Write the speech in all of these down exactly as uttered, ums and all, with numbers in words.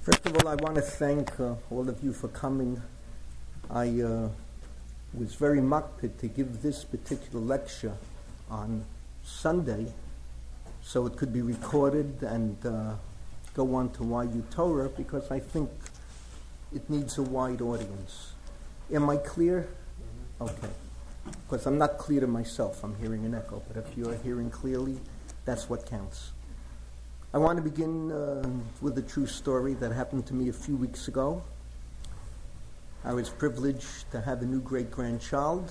First of all, I want to thank uh, all of you for coming. I uh, was very makpid to give this particular lecture on Sunday so it could be recorded and uh, go on to Y U Torah because I think it needs a wide audience. Am I clear? Okay. Because I'm not clear to myself. I'm hearing an echo. But if you're hearing clearly, that's what counts. I want to begin uh, with a true story that happened to me a few weeks ago. I was privileged to have a new great-grandchild.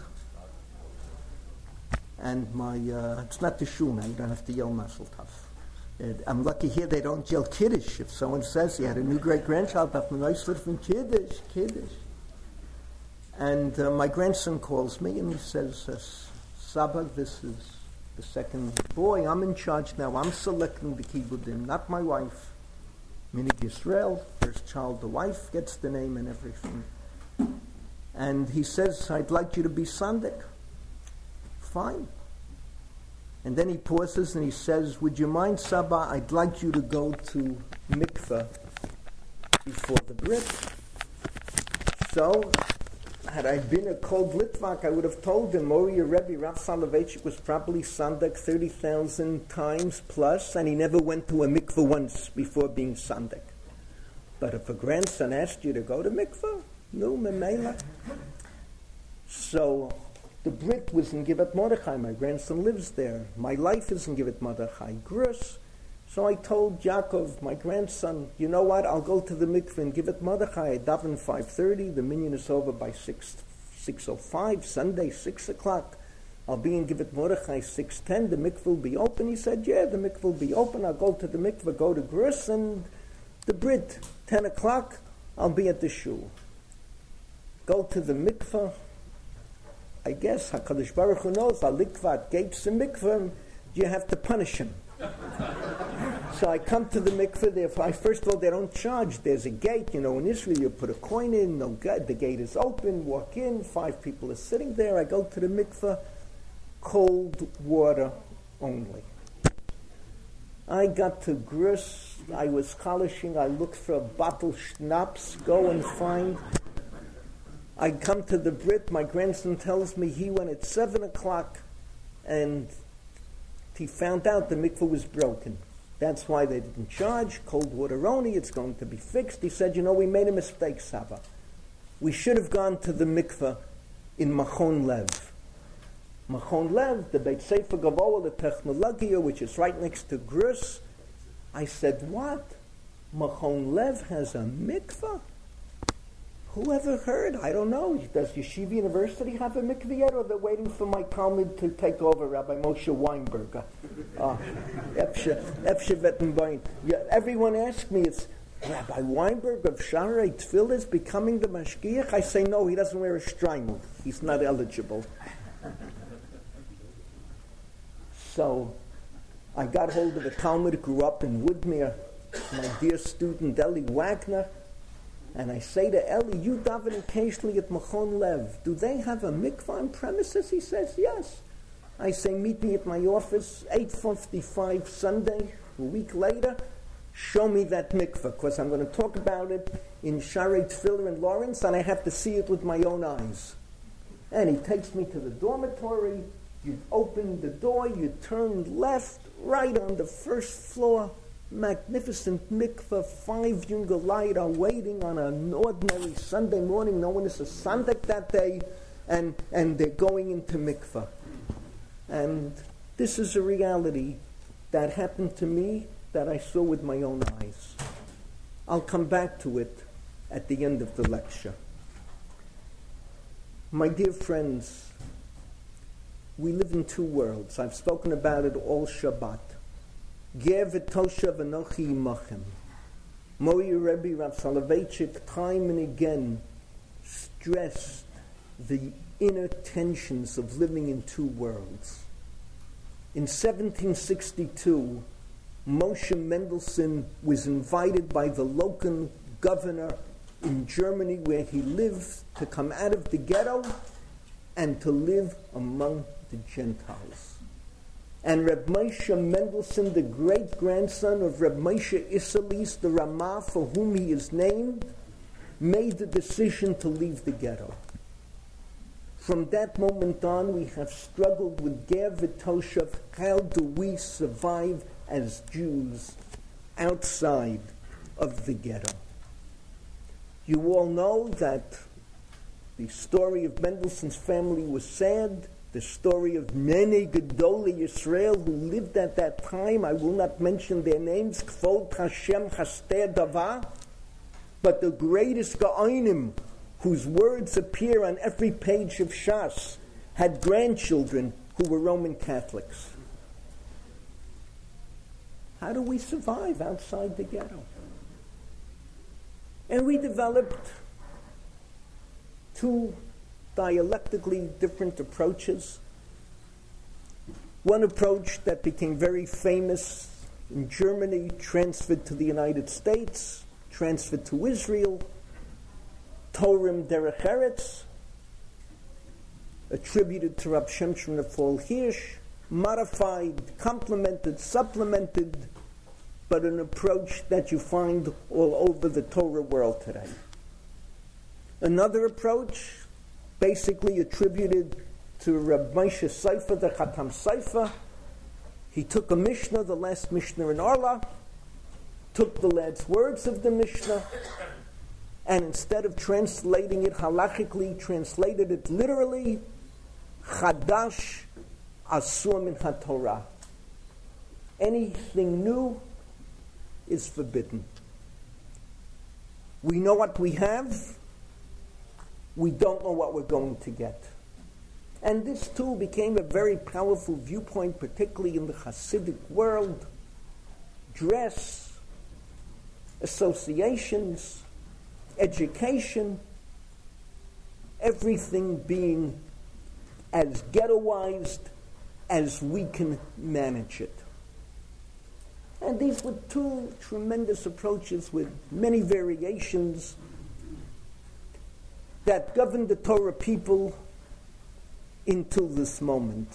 And my, uh, it's not the shul now, you don't have to yell Mazel Tov. Uh, I'm lucky here they don't yell Kiddush. If someone says he had a new great-grandchild, that's a nice little from Kiddush, Kiddush. And uh, my grandson calls me and he says, uh, Saba, this is the second boy. I'm in charge now. I'm selecting the kibbudim, not my wife. Minig Yisrael, first child, the wife gets the name and everything. And he says, I'd like you to be Sandik. Fine. And then he pauses and he says, would you mind, Saba, I'd like you to go to mikveh before the Brit. So, had I been a cold Litvak, I would have told him, Moriya Rebbe, Rav Soloveitchik was probably Sandik thirty thousand times plus, and he never went to a mikveh once before being Sandik. But if a grandson asked you to go to mikveh, no, memela. So, the Brit was in Givat Mordechai. My grandson lives there. My life is in Givat Mordechai. Grus. So I told Yaakov, my grandson, you know what, I'll go to the mikveh and Givat Mordechai. I daven five thirty, the minyan is over by six oh five, Sunday, six o'clock. I'll be in Givat Mordechai six ten, the mikveh will be open. He said, yeah, the mikveh will be open. I'll go to the mikveh, go to Grus, and the Brit, ten o'clock, I'll be at the shul. Go to the mikveh. I guess HaKadosh Baruch Hu knows, Alikvat gates the mikveh, you have to punish him. So I come to the mikveh. There, I, first of all, they don't charge. There's a gate. You know, in Israel, you put a coin in. No, the gate is open. Walk in. Five people are sitting there. I go to the mikveh. Cold water only. I got to Grus. I was polishing. I looked for a bottle schnapps. Go and find. I come to the Brit. My grandson tells me he went at seven o'clock, and he found out the mikveh was broken. That's why they didn't charge. Cold water only. It's going to be fixed. He said, you know, we made a mistake, Saba. We should have gone to the mikveh in Machon Lev. Machon Lev, the Beit Sefer Gavoa, the Technologia, which is right next to Grus. I said, what? Machon Lev has a mikveh? Who ever heard? I don't know. Does Yeshiva University have a mikveh yet, or they're waiting for my Talmud to take over, Rabbi Moshe Weinberger? Uh, yeah, everyone asks me, it's Rabbi Weinberg of Shaarei Tefillah is becoming the mashgiach? I say, no, he doesn't wear a shtreimel. He's not eligible. So, I got hold of a Talmud, grew up in Woodmere, my dear student Eli Wagner. And I say to Eli, you daven occasionally at Machon Lev. Do they have a mikvah on premises? He says, yes. I say, meet me at my office, eight fifty-five Sunday, a week later. Show me that mikvah, because I'm going to talk about it in Shaarei Tefillah in Lawrence, and I have to see it with my own eyes. And he takes me to the dormitory. You open the door, you turn left, right on the first floor. Magnificent mikveh, five younger light are waiting on an ordinary Sunday morning. No one is a Sandik that day, and, and they're going into mikveh. And this is a reality that happened to me that I saw with my own eyes. I'll come back to it at the end of the lecture. My dear friends, we live in two worlds. I've spoken about it all Shabbat. Ger v'tosha v'nochi imachem. Moriya Rebbe Rav Soloveitchik time and again stressed the inner tensions of living in two worlds. In seventeen sixty-two, Moshe Mendelssohn was invited by the local governor in Germany where he lived to come out of the ghetto and to live among the Gentiles. And Reb Moshe Mendelssohn, the great-grandson of Reb Moshe Isserles, the Ramah for whom he is named, made the decision to leave the ghetto. From that moment on, we have struggled with Ger v'Toshev. How do we survive as Jews outside of the ghetto? You all know that the story of Mendelssohn's family was sad. The story of many Gedolei Yisrael who lived at that time, I will not mention their names, Kvod Hashem Chaster Dava, but the greatest Gaonim, whose words appear on every page of Shas, had grandchildren who were Roman Catholics. How do we survive outside the ghetto? And we developed two dialectically different approaches. One approach that became very famous in Germany, transferred to the United States, transferred to Israel, Torah Derech Eretz, attributed to Rab Shem Shon Raphael Hirsch, modified, complemented, supplemented, but an approach that you find all over the Torah world today. Another approach, basically attributed to Reb Moshe Seifer, the Chatam Seifer. He took a Mishnah, the last Mishnah in Orla, took the lad's words of the Mishnah, and instead of translating it halachically, translated it literally, Chadash Asur min HaTorah. Anything new is forbidden. We know what we have, we don't know what we're going to get. And this too became a very powerful viewpoint, particularly in the Hasidic world. Dress, associations, education, everything being as ghettoized as we can manage it. And these were two tremendous approaches with many variations that governed the Torah people until this moment.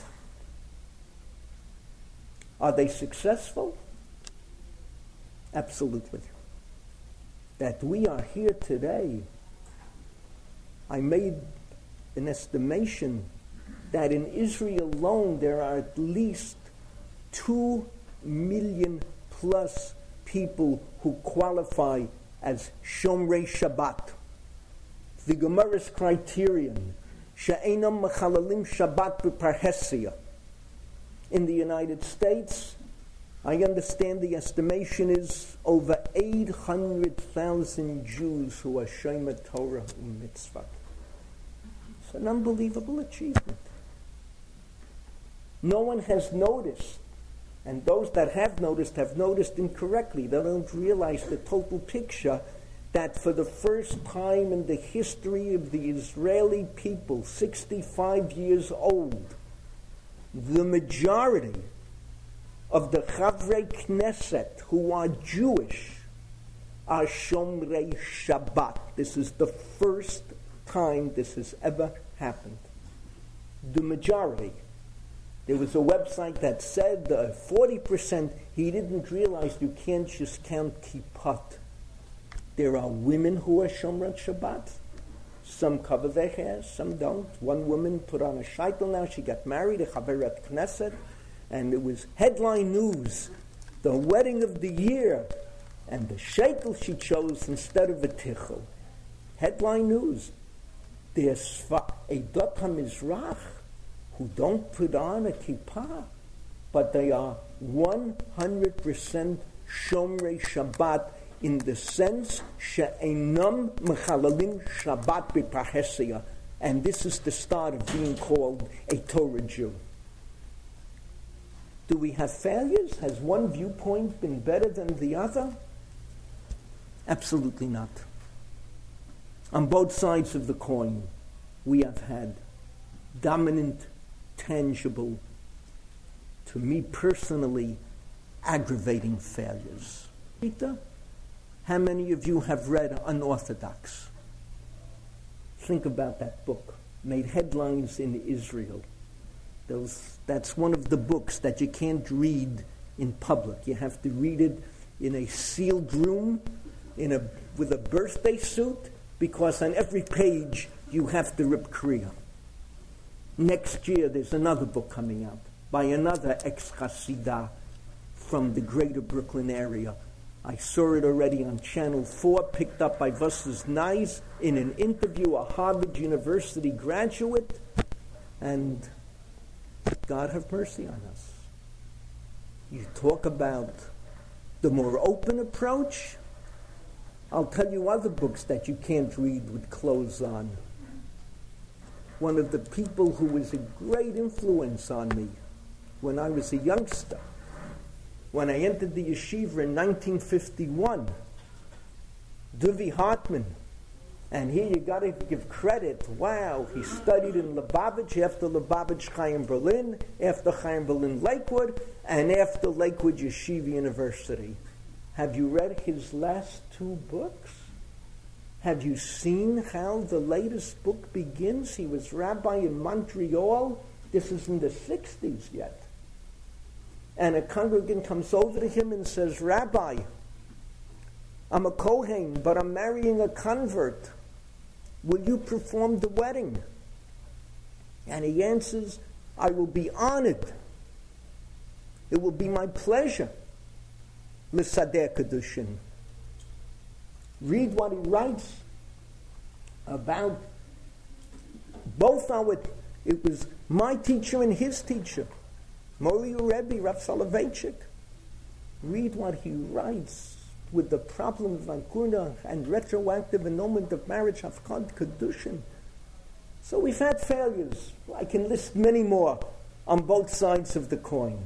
Are they successful? Absolutely. That we are here today, I made an estimation that in Israel alone there are at least two million plus people who qualify as Shomrei Shabbat. The Gemara's criterion, She'enam Mechalalim Shabbat B'Parhesia. In the United States, I understand the estimation is over eight hundred thousand Jews who are Shomer Torah and Mitzvah. It's an unbelievable achievement. No one has noticed, and those that have noticed have noticed incorrectly. They don't realize the total picture that for the first time in the history of the Israeli people, sixty-five years old, the majority of the Chavrei Knesset who are Jewish are Shomrei Shabbat. This is the first time this has ever happened. The majority. There was a website that said uh, forty percent, he didn't realize you can't just count kippot. There are women who are Shomrat Shabbat. Some cover their hair, some don't. One woman put on a shaitel now, she got married, a Chaveret Knesset, and it was headline news, the wedding of the year, and the shaitel she chose instead of a tichel. Headline news. There's Eidot HaMizrach who don't put on a kippah, but they are one hundred percent Shomrei Shabbat in the sense she'enam mechalalim Shabbat b'Parhesia, and this is the start of being called a Torah Jew. Do we have failures? Has one viewpoint been better than the other? Absolutely not. On both sides of the coin, we have had dominant, tangible, to me personally, aggravating failures. Rita, how many of you have read Unorthodox? Think about that book. Made headlines in Israel. Those, that's one of the books that you can't read in public. You have to read it in a sealed room, in a with a birthday suit, because on every page you have to rip Kriya. Next year there's another book coming out by another ex-Hasidah from the greater Brooklyn area. I saw it already on Channel four, picked up by Vosses Nice in an interview, a Harvard University graduate, and God have mercy on us. You talk about the more open approach. I'll tell you other books that you can't read with clothes on. One of the people who was a great influence on me when I was a youngster, when I entered the yeshiva in nineteen fifty-one, Duvi Hartman. And here you got to give credit. Wow, he studied in Lubavitch, after Lubavitch Chaim Berlin, after Chaim Berlin Lakewood, and after Lakewood Yeshiva University. Have you read his last two books? Have you seen how the latest book begins? He was rabbi in Montreal. This is in the sixties yet. And a congregant comes over to him and says, Rabbi, I'm a Kohen, but I'm marrying a convert. Will you perform the wedding? And he answers, I will be honored. It will be my pleasure. L'sadeh Kedushin. Read what he writes about both our, it was my teacher and his teacher, Mori Rebbe, Rav Soloveitchik. Read what he writes with the problem of Ankuna and retroactive annulment of marriage, Hafkad Kedushin. So we've had failures. I can list many more on both sides of the coin.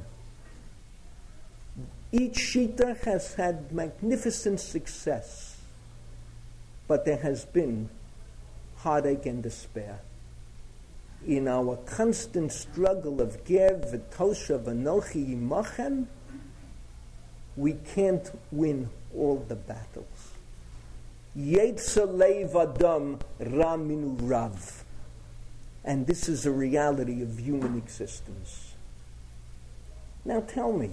Each Shita has had magnificent success, but there has been heartache and despair. In our constant struggle of Ger, V'tosha, V'nochi, Yimachem, we can't win all the battles. Yetzer leiv adam ra minu rav. And this is a reality of human existence. Now tell me,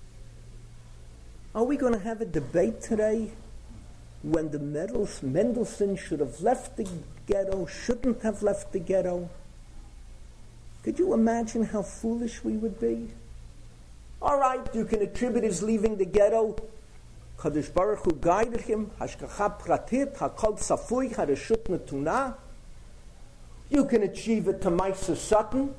are we going to have a debate today when the Mendelssohn should have left the ghetto, shouldn't have left the ghetto? Could you imagine how foolish we would be? All right, you can attribute his leaving the ghetto. Kadosh Baruch Hu guided him. Hashgacha pratit, hakol tzafui, hareshut netuna. You can achieve it to Maisa Sutton.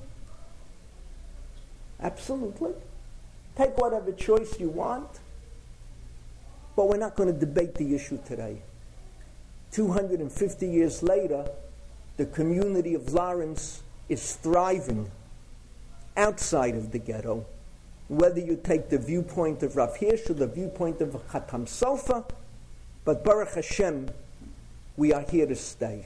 Absolutely. Take whatever choice you want. But we're not going to debate the issue today. two hundred fifty years later, the community of Lawrence is thriving outside of the ghetto. Whether you take the viewpoint of Rav Hirsch or the viewpoint of Chatam Sofer, but Baruch Hashem, we are here to stay.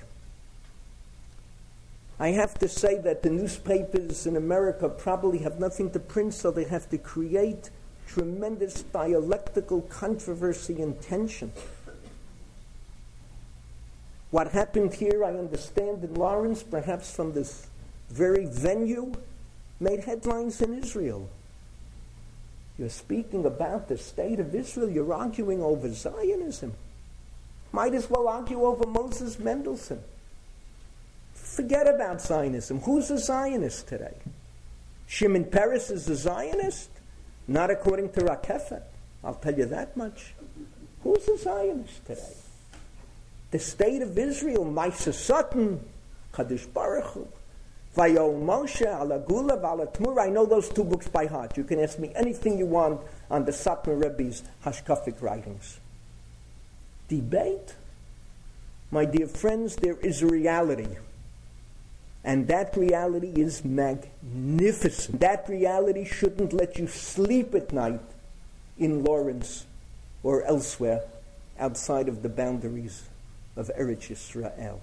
I have to say that the newspapers in America probably have nothing to print, so they have to create tremendous dialectical controversy and tension. What happened here, I understand, in Lawrence, perhaps from this very venue, made headlines in Israel. You're speaking about the state of Israel. You're arguing over Zionism. Might as well argue over Moses Mendelssohn. Forget about Zionism. Who's a Zionist today? Shimon Peres is a Zionist? Not according to Rakefet. I'll tell you that much. Who's a Zionist today? The state of Israel, Maisa Sutton, Kadosh Baruch Hu, Vayol Moshe, Alagula, Valatmur. I know those two books by heart. You can ask me anything you want on the Satmar Rebbe's Hashkafic writings. Debate? My dear friends, there is a reality. And that reality is magnificent. That reality shouldn't let you sleep at night in Lawrence or elsewhere outside of the boundaries of Eretz Yisrael.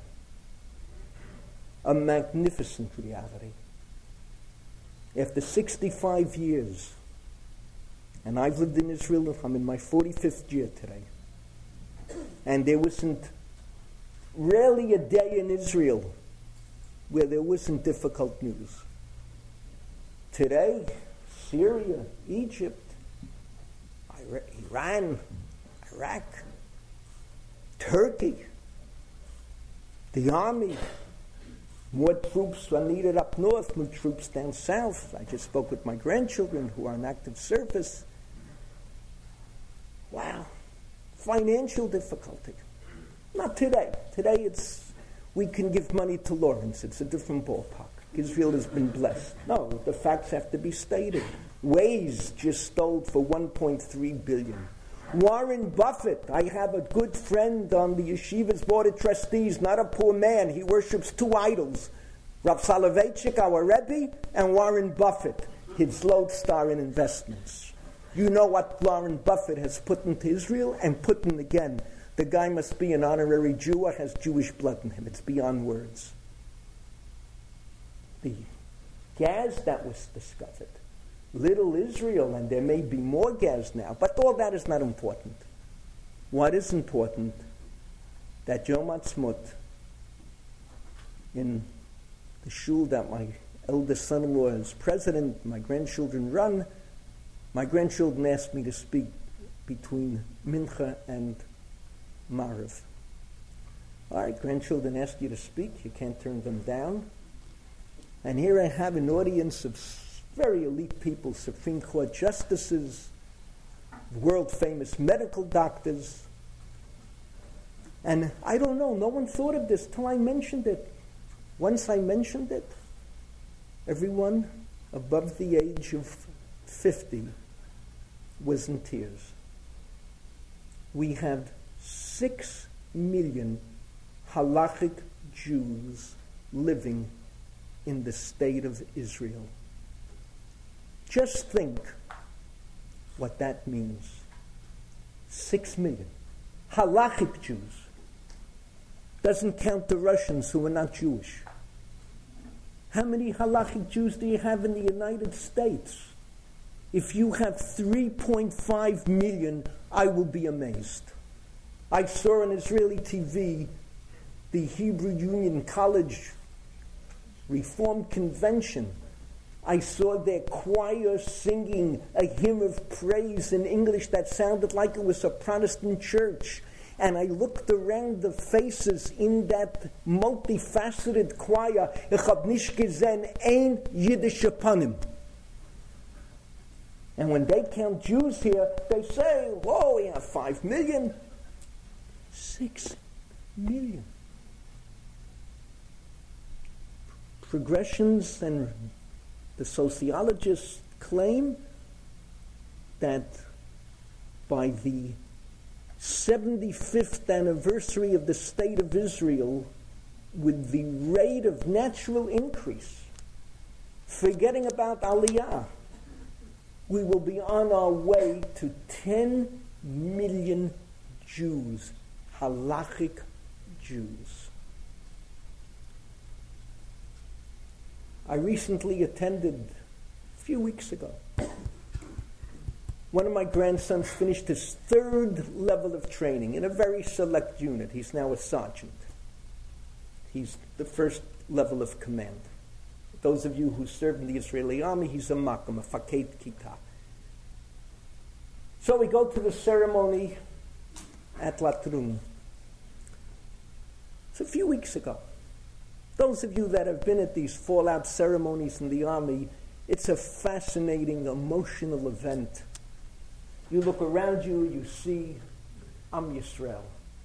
A magnificent reality. After sixty-five years, and I've lived in Israel, I'm in my forty-fifth year today, and there wasn't rarely a day in Israel where there wasn't difficult news. Today, Syria, Egypt, Iran, Iraq, Turkey, the army, more troops are needed up north, more troops down south. I just spoke with my grandchildren who are in active service. Wow. Financial difficulty. Not today. Today it's, we can give money to Lawrence. It's a different ballpark. Israel has been blessed. No, the facts have to be stated. Waze just stole for one point three billion dollars. Warren Buffett, I have a good friend on the Yeshiva's Board of Trustees, not a poor man. He worships two idols, Rav Soloveitchik, our Rebbe, and Warren Buffett, his lodestar in investments. You know what Warren Buffett has put into Israel and put in again. The guy must be an honorary Jew or has Jewish blood in him. It's beyond words. The gas that was discovered, little Israel, and there may be more gas now, but all that is not important. What is important, that Yom Ha'atzmaut, in the shul that my eldest son-in-law is president, my grandchildren run, my grandchildren asked me to speak between Mincha and Mariv. All right, grandchildren ask you to speak, you can't turn them down. And here I have an audience of very elite people, Supreme Court justices, world-famous medical doctors. And I don't know, no one thought of this till I mentioned it. Once I mentioned it, everyone above the age of fifty was in tears. We have six million halachic Jews living in the state of Israel. Just think what that means. Six million. Halachic Jews. Doesn't count the Russians who are not Jewish. How many halachic Jews do you have in the United States? If you have three point five million, I will be amazed. I saw on Israeli T V the Hebrew Union College Reform Convention. I saw their choir singing a hymn of praise in English that sounded like it was a Protestant church. And I looked around the faces in that multifaceted choir. Ich hab nicht gesehen ein Yiddische Panim. And when they count Jews here, they say, whoa, we have five million. Six million. Progressions and the sociologists claim that by the seventy-fifth anniversary of the State of Israel, with the rate of natural increase, forgetting about Aliyah, we will be on our way to ten million Jews, halachic Jews. I recently attended, a few weeks ago, one of my grandsons finished his third level of training in a very select unit. He's now a sergeant. He's the first level of command. Those of you who serve in the Israeli army, he's a makam, a faket kita. So we go to the ceremony at Latrun. It's a few weeks ago. Those of you that have been at these fallout ceremonies in the army, it's a fascinating, emotional event. You look around you, you see Am Yisrael.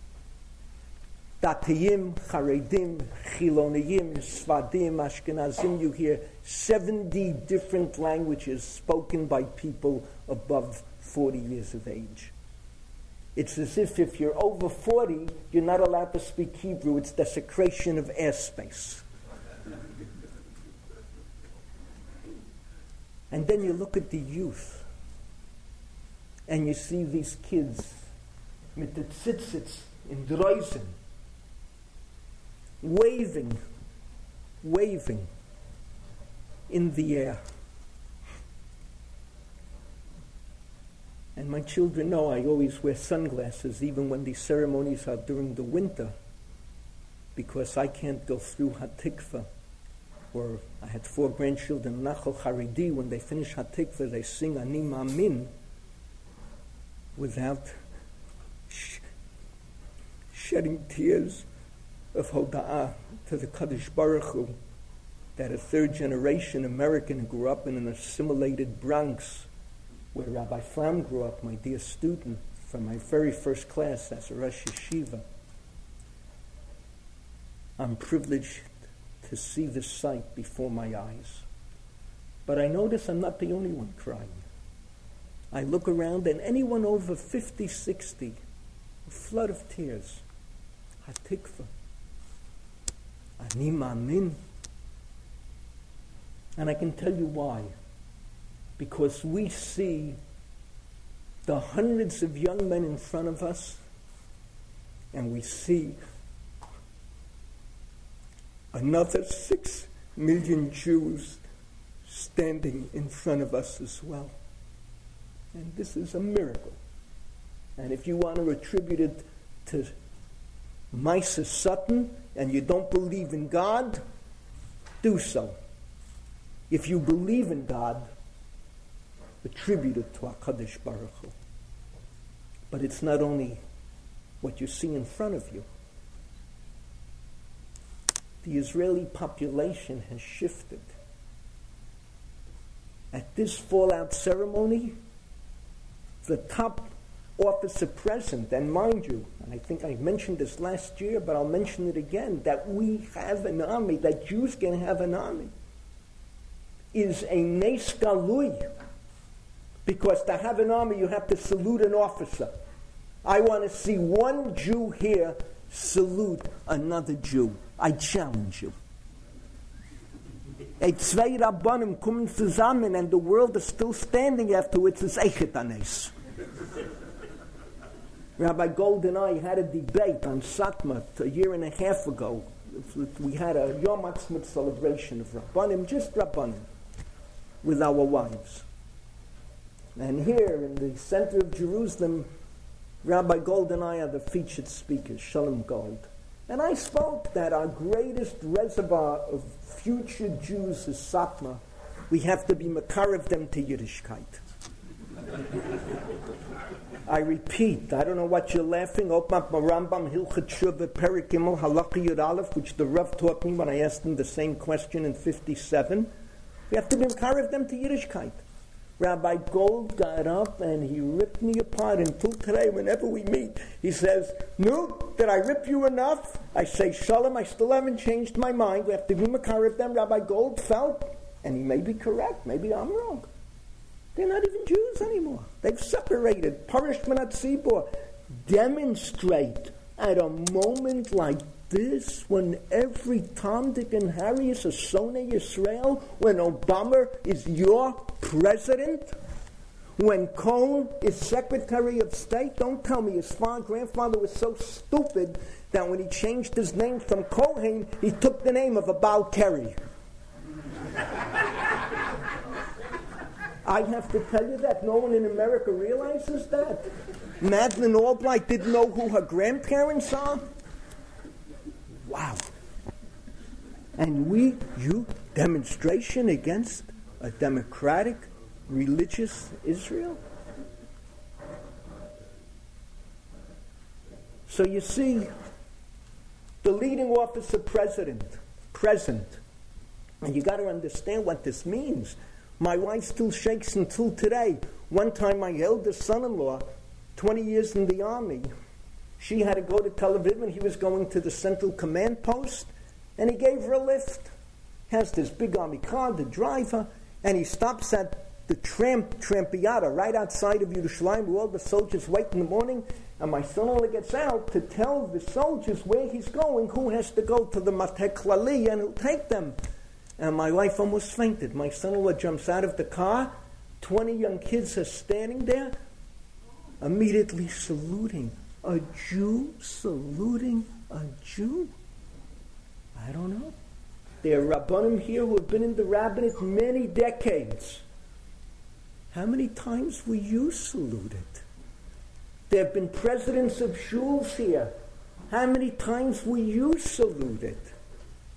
Datiyim, Charedim, Chiloniyim, Sfadim, Ashkenazim. You hear seventy different languages spoken by people above forty years of age. It's as if if you're over forty, you're not allowed to speak Hebrew. It's desecration of airspace. And then you look at the youth, and you see these kids with the tzitzits in Dreusen, waving, waving in the air. And my children know I always wear sunglasses even when these ceremonies are during the winter, because I can't go through Hatikva or I had four grandchildren, Nachal Haridi, when they finish Hatikva, they sing Ani Ma'amin without sh- shedding tears of Hoda'ah to the Kadosh Baruch Hu, that a third generation American who grew up in an assimilated Bronx, where Rabbi Flam grew up, my dear student, from my very first class as a Rosh Yeshiva. I'm privileged to see this sight before my eyes. But I notice I'm not the only one crying. I look around and anyone over fifty, sixty, a flood of tears. Hatikva. Ani Ma'amin. And I can tell you why. Because we see the hundreds of young men in front of us, and we see another six million Jews standing in front of us as well. And this is a miracle. And if you want to attribute it to Misa Sutton and you don't believe in God, do so. If you believe in God, attribute it to HaKadosh Baruch Hu. But it's not only what you see in front of you. The Israeli population has shifted. At this fallout ceremony, the top officer present, and mind you, and I think I mentioned this last year, but I'll mention it again, that we have an army, that Jews can have an army, is a Nes Galui. Because to have an army, you have to salute an officer. I want to see one Jew here salute another Jew. I challenge you. A zwei Rabbanim kommen zusammen and the world is still standing afterwards. It's Eichet Anes. Rabbi Gold and I had a debate on Satmar a year and a half ago. We had a Yom Ha'atzmaut celebration of Rabbanim, just Rabbanim, with our wives. And here in the center of Jerusalem, Rabbi Gold and I are the featured speakers, Shalom Gold. And I spoke that our greatest reservoir of future Jews is Satmar. We have to be makarev them to Yiddishkeit. I repeat, I don't know what you're laughing. Open up my Rambam, Hilchot Shuvah, Perik Gimel, Halakha Yud Aleph, which the Rav taught me when I asked him the same question in fifty-seven. We have to be makarev them to Yiddishkeit. Rabbi Gold got up and he ripped me apart until today. Whenever we meet, he says, "No, did I rip you enough?" I say, "Shalom, I still haven't changed my mind. We have to be makarev them." Rabbi Gold felt, and he may be correct, maybe I'm wrong, they're not even Jews anymore. They've separated. Parish Menat Tzibor. Demonstrate at a moment like this, when every Tom, Dick, and Harry is a Sonei Yisrael, when Obama is your president, when Cohen is Secretary of State. Don't tell me his father, grandfather was so stupid that when he changed his name from Cohen, he took the name of a Baal Kerry. I have to tell you that no one in America realizes that. Madeleine Albright didn't know who her grandparents are. Wow. And we, you, demonstration against a democratic, religious Israel? So you see, the leading officer president, present, and you got to understand what this means. My wife still shakes until today. One time my eldest son-in-law, twenty years in the army, she had to go to Tel Aviv and he was going to the Central Command Post, and he gave her a lift. Has this big army car, the driver, and he stops at the tramp, Trampiata, right outside of Yerushalayim, where all the soldiers wait in the morning, and my son-in-law gets out to tell the soldiers where he's going, who has to go to the Mateh Klali, and he'll take them. And my wife almost fainted. My son-in-law jumps out of the car, twenty young kids are standing there, immediately saluting. A Jew saluting a Jew? I don't know. There are Rabbanim here who have been in the rabbinate many decades. How many times were you saluted? There have been presidents of shuls here. How many times were you saluted?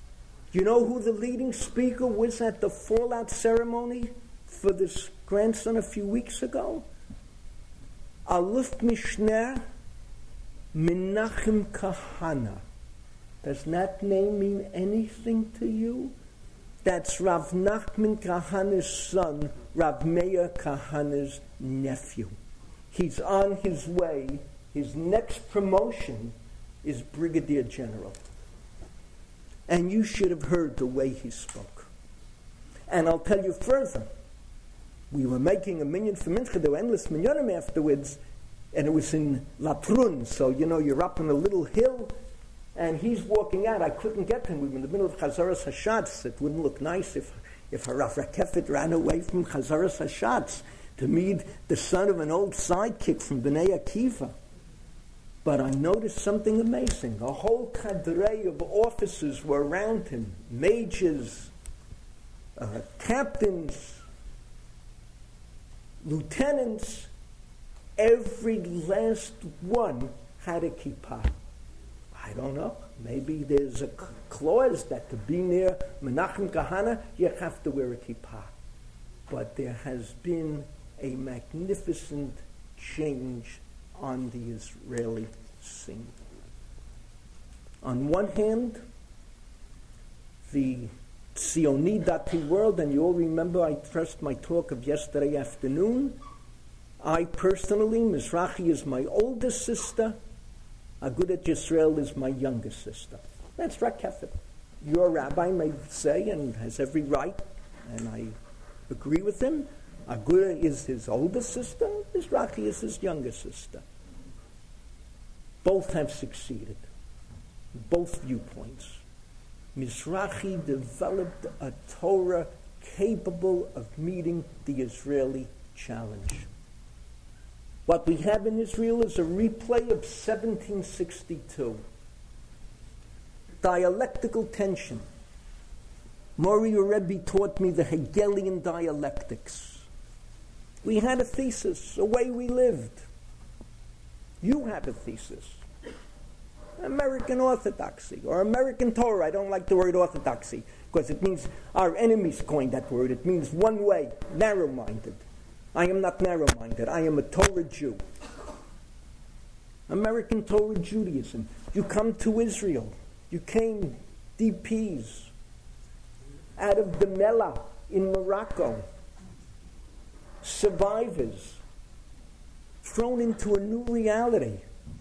You know who the leading speaker was at the fallout ceremony for this grandson a few weeks ago? Aluf Mishner Menachem Kahana. Does that name mean anything to you? That's Rav Nachman Kahana's son, Rav Meir Kahana's nephew. He's on his way. His next promotion is Brigadier General. And you should have heard the way he spoke. And I'll tell you further. We were making a minyan for Mincha. There were endless minyanim afterwards. And it was in Latrun. So, you know, you're up on a little hill. And he's walking out. I couldn't get to him. We were in the middle of Chazaras Hashatz. It wouldn't look nice if, if Harav Rakefet ran away from Chazaras Hashatz to meet the son of an old sidekick from Bnei Akiva. But I noticed something amazing. A whole cadre of officers were around him. Majors, uh, captains, lieutenants. Every last one had a kippah. I don't know. Maybe there's a clause that to be near Menachem Kahana, you have to wear a kippah. But there has been a magnificent change on the Israeli scene. On one hand, the Tzioni Dati world, and you all remember I first my talk of yesterday afternoon. I personally, Mizrahi is my oldest sister, Agudat Yisrael is my youngest sister. That's Rakefet. Your rabbi may say, and has every right, and I agree with him, Aguda is his oldest sister, Mizrahi is his youngest sister. Both have succeeded. Both viewpoints. Mizrahi developed a Torah capable of meeting the Israeli challenge. What we have in Israel is a replay of seventeen sixty-two. Dialectical tension. Mori Rebbe taught me the Hegelian dialectics. We had a thesis, a way we lived. You have a thesis. American Orthodoxy or American Torah. I don't like the word Orthodoxy because it means our enemies coined that word. It means one way, narrow-minded. I am not narrow-minded. I am a Torah Jew. American Torah Judaism. You come to Israel. You came D Ps out of the Mela in Morocco. Survivors thrown into a new reality.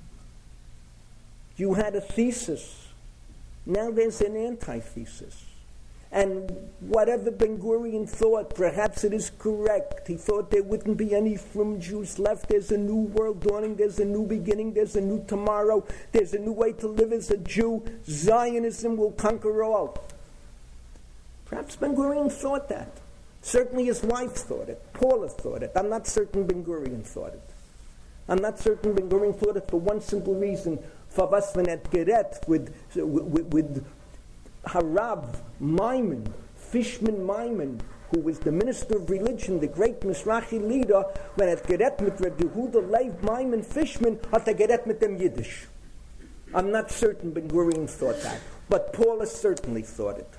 You had a thesis. Now there's an antithesis. And whatever Ben Gurion thought, perhaps it is correct. He thought there wouldn't be any frum Jews left. There's a new world dawning. There's a new beginning. There's a new tomorrow. There's a new way to live as a Jew. Zionism will conquer all. Perhaps Ben Gurion thought that. Certainly his wife thought it. Paula thought it. I'm not certain Ben Gurion thought it. I'm not certain Ben Gurion thought it for one simple reason. For was when et geret with, with, with Harav Maimon, Fishman Maimon, who was the minister of religion, the great Mizrahi leader, when et geret mit Reb Yehuda Leib Maimon Fishman, hat er geret mit dem Yiddish. I'm not certain Ben Gurion thought that, but Paula certainly thought it.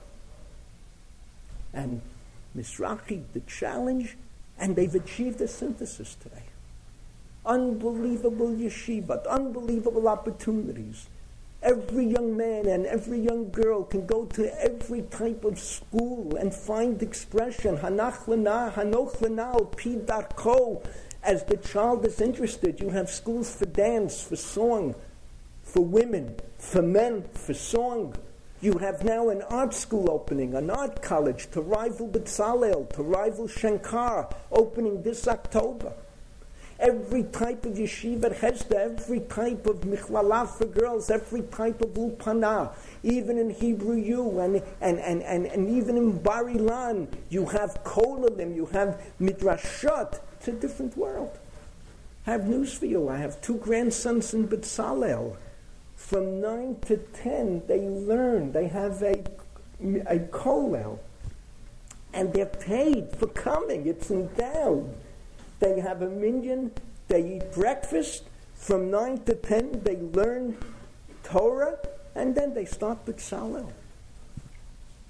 And Mizrahi, the challenge, and they've achieved a synthesis today. Unbelievable yeshivat, unbelievable opportunities. Every young man and every young girl can go to every type of school and find expression, Hanach lana, Hanoch lana, Pi darko. As the child is interested, you have schools for dance, for song, for women, for men, for song. You have now an art school opening, an art college to rival B'Tzalel, to rival Shankar, opening this October. Every type of yeshiva Hesda, every type of michlala for girls, every type of ulpana, even in Hebrew U and, and, and, and, and even in Bar Ilan, you have kolalim, you have midrashot. It's a different world. I have news for you. I have two grandsons in B'Tzalel. From nine to ten, they learn. They have a, a kollel. And they're paid for coming. It's endowed. They have a minyan, they eat breakfast. From nine to ten, they learn Torah, and then they start B'Tzalel.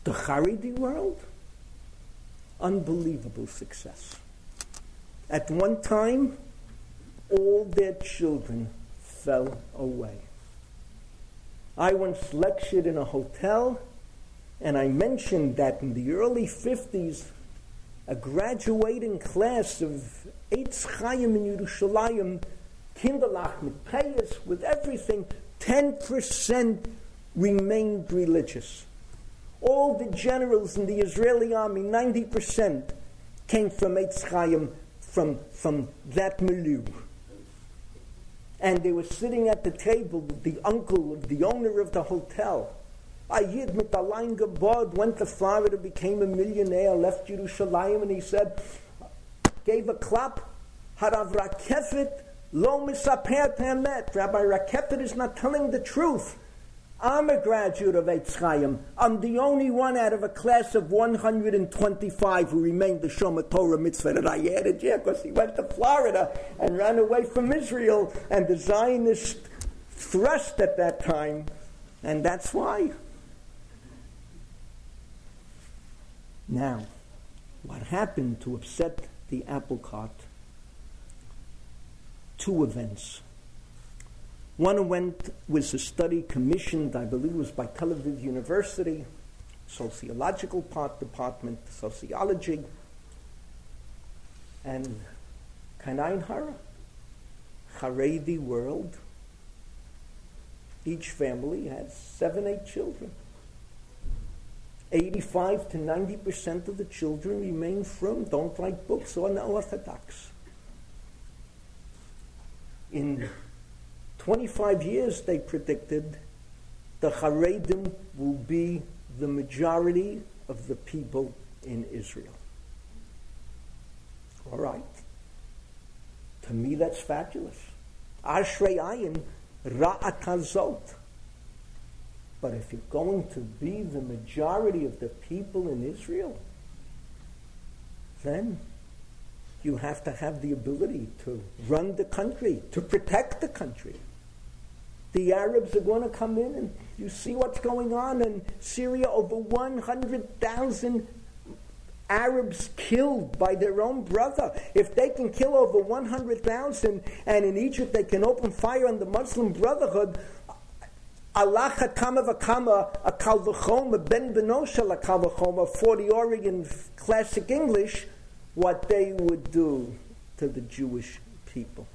The Haredi world, unbelievable success. At one time, all their children fell away. I once lectured in a hotel, and I mentioned that in the early fifties, a graduating class of Eitz Chaim in Yerushalayim, Kinderlach mit payas, with everything, ten percent remained religious. All the generals in the Israeli army, ninety percent, came from Eitz Chaim, from, from that milieu. And they were sitting at the table with the uncle of the owner of the hotel. A Yid mit Alain Gebod went to Florida, became a millionaire, left Yerushalayim, and he said, gave a clap, Harav Rakefet lo misaper te'emet. Rabbi Rakefet is not telling the truth. I'm a graduate of Eitz Chaim. I'm the only one out of a class of one hundred twenty-five who remained the Shomer Torah mitzvah that I added here, because he went to Florida and ran away from Israel and the Zionist thrust at that time, and that's why. Now, what happened to upset the apple cart? Two events. One went was a study commissioned, I believe it was by Tel Aviv University, sociological part department, sociology, and Kanain Hara, Haredi world. Each family has seven, eight children. eighty-five to ninety percent of the children remain frum, don't write books, or unorthodox. In twenty-five years, they predicted, the Haredim will be the majority of the people in Israel. All right. To me, that's fabulous. Ashrei ayin ra'at hazot. But if you're going to be the majority of the people in Israel, then you have to have the ability to run the country, to protect the country. The Arabs are going to come in, and you see what's going on in Syria. Over one hundred thousand Arabs killed by their own brother. If they can kill over one hundred thousand, and in Egypt they can open fire on the Muslim Brotherhood, Allah Kama Vakama, a Kalvachoma, Ben Benosha, a Kalvachoma, for the Oregon classic English, what they would do to the Jewish people.